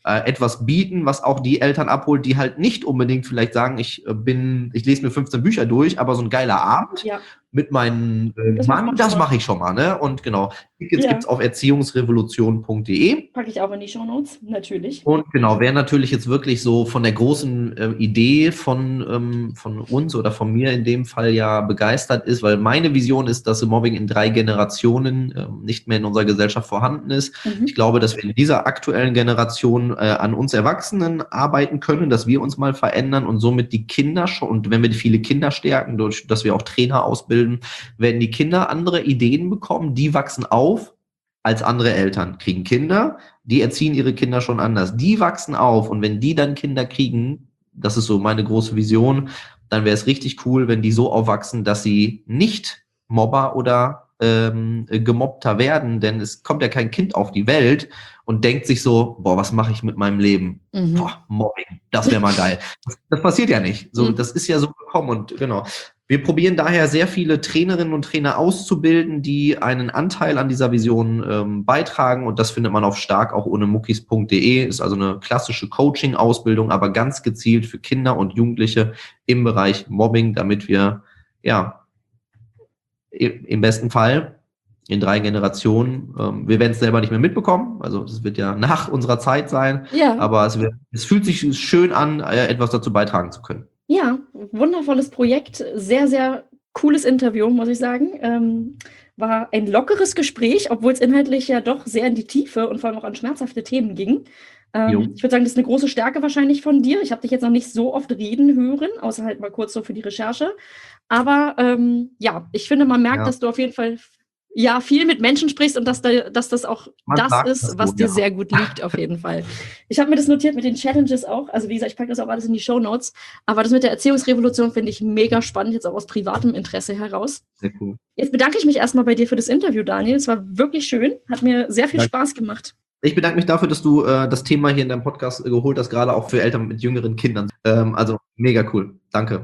etwas bieten, was auch die Eltern abholt, die halt nicht unbedingt vielleicht sagen, ich lese mir 15 Bücher durch, aber so ein geiler Abend mit meinem Mann, das mache ich schon mal, ne? Und genau, Tickets gibt's auf erziehungsrevolution.de. Packe ich auch in die Shownotes, natürlich. Und genau, wer natürlich jetzt wirklich so von der großen Idee von uns oder von mir in dem Fall ja begeistert ist, weil meine Vision ist, dass Mobbing in 3 Generationen nicht mehr in unserer Gesellschaft vorhanden ist. Ich glaube, dass wir in dieser aktuellen Generation an uns Erwachsenen arbeiten können, dass wir uns mal verändern und somit die Kinder schon, und wenn wir viele Kinder stärken, durch dass wir auch Trainer ausbilden, werden die Kinder andere Ideen bekommen, die wachsen auf als andere Eltern, kriegen Kinder, die erziehen ihre Kinder schon anders. Die wachsen auf und wenn die dann Kinder kriegen, das ist so meine große Vision, dann wäre es richtig cool, wenn die so aufwachsen, dass sie nicht Mobber oder Gemobbter werden, denn es kommt ja kein Kind auf die Welt und denkt sich so, boah, was mache ich mit meinem Leben? Boah, Mobbing, das wäre mal geil. Das passiert ja nicht. So, das ist ja so gekommen und genau. Wir probieren daher sehr viele Trainerinnen und Trainer auszubilden, die einen Anteil an dieser Vision beitragen und das findet man auf starkauchohnemuckis.de. Ist also eine klassische Coaching-Ausbildung, aber ganz gezielt für Kinder und Jugendliche im Bereich Mobbing, damit wir im besten Fall in 3 Generationen, wir werden es selber nicht mehr mitbekommen, also das wird ja nach unserer Zeit sein, aber es fühlt sich schön an, etwas dazu beitragen zu können. Ja, wundervolles Projekt, sehr, sehr cooles Interview, muss ich sagen. War ein lockeres Gespräch, obwohl es inhaltlich ja doch sehr in die Tiefe und vor allem auch an schmerzhafte Themen ging. Ich würde sagen, das ist eine große Stärke wahrscheinlich von dir. Ich habe dich jetzt noch nicht so oft reden hören, außer halt mal kurz so für die Recherche. Aber ich finde, man merkt, dass du auf jeden Fall viel mit Menschen sprichst und dass das auch das ist, was dir sehr gut liegt, auf jeden Fall. Ich habe mir das notiert mit den Challenges auch. Also wie gesagt, ich packe das auch alles in die Shownotes. Aber das mit der Erziehungsrevolution finde ich mega spannend, jetzt auch aus privatem Interesse heraus. Sehr cool. Jetzt bedanke ich mich erstmal bei dir für das Interview, Daniel. Es war wirklich schön, hat mir sehr viel Spaß gemacht. Ich bedanke mich dafür, dass du das Thema hier in deinem Podcast geholt hast, gerade auch für Eltern mit jüngeren Kindern. Also mega cool. Danke.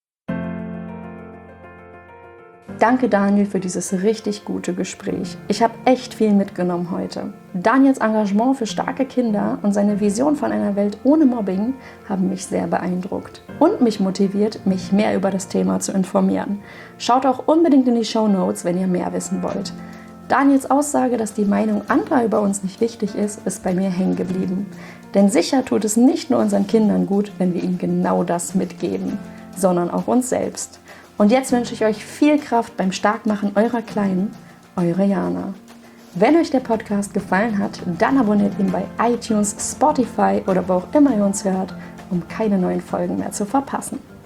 Danke, Daniel, für dieses richtig gute Gespräch. Ich habe echt viel mitgenommen heute. Daniels Engagement für starke Kinder und seine Vision von einer Welt ohne Mobbing haben mich sehr beeindruckt und mich motiviert, mich mehr über das Thema zu informieren. Schaut auch unbedingt in die Shownotes, wenn ihr mehr wissen wollt. Daniels Aussage, dass die Meinung anderer über uns nicht wichtig ist, ist bei mir hängen geblieben. Denn sicher tut es nicht nur unseren Kindern gut, wenn wir ihnen genau das mitgeben, sondern auch uns selbst. Und jetzt wünsche ich euch viel Kraft beim Starkmachen eurer Kleinen, eure Jana. Wenn euch der Podcast gefallen hat, dann abonniert ihn bei iTunes, Spotify oder wo auch immer ihr uns hört, um keine neuen Folgen mehr zu verpassen.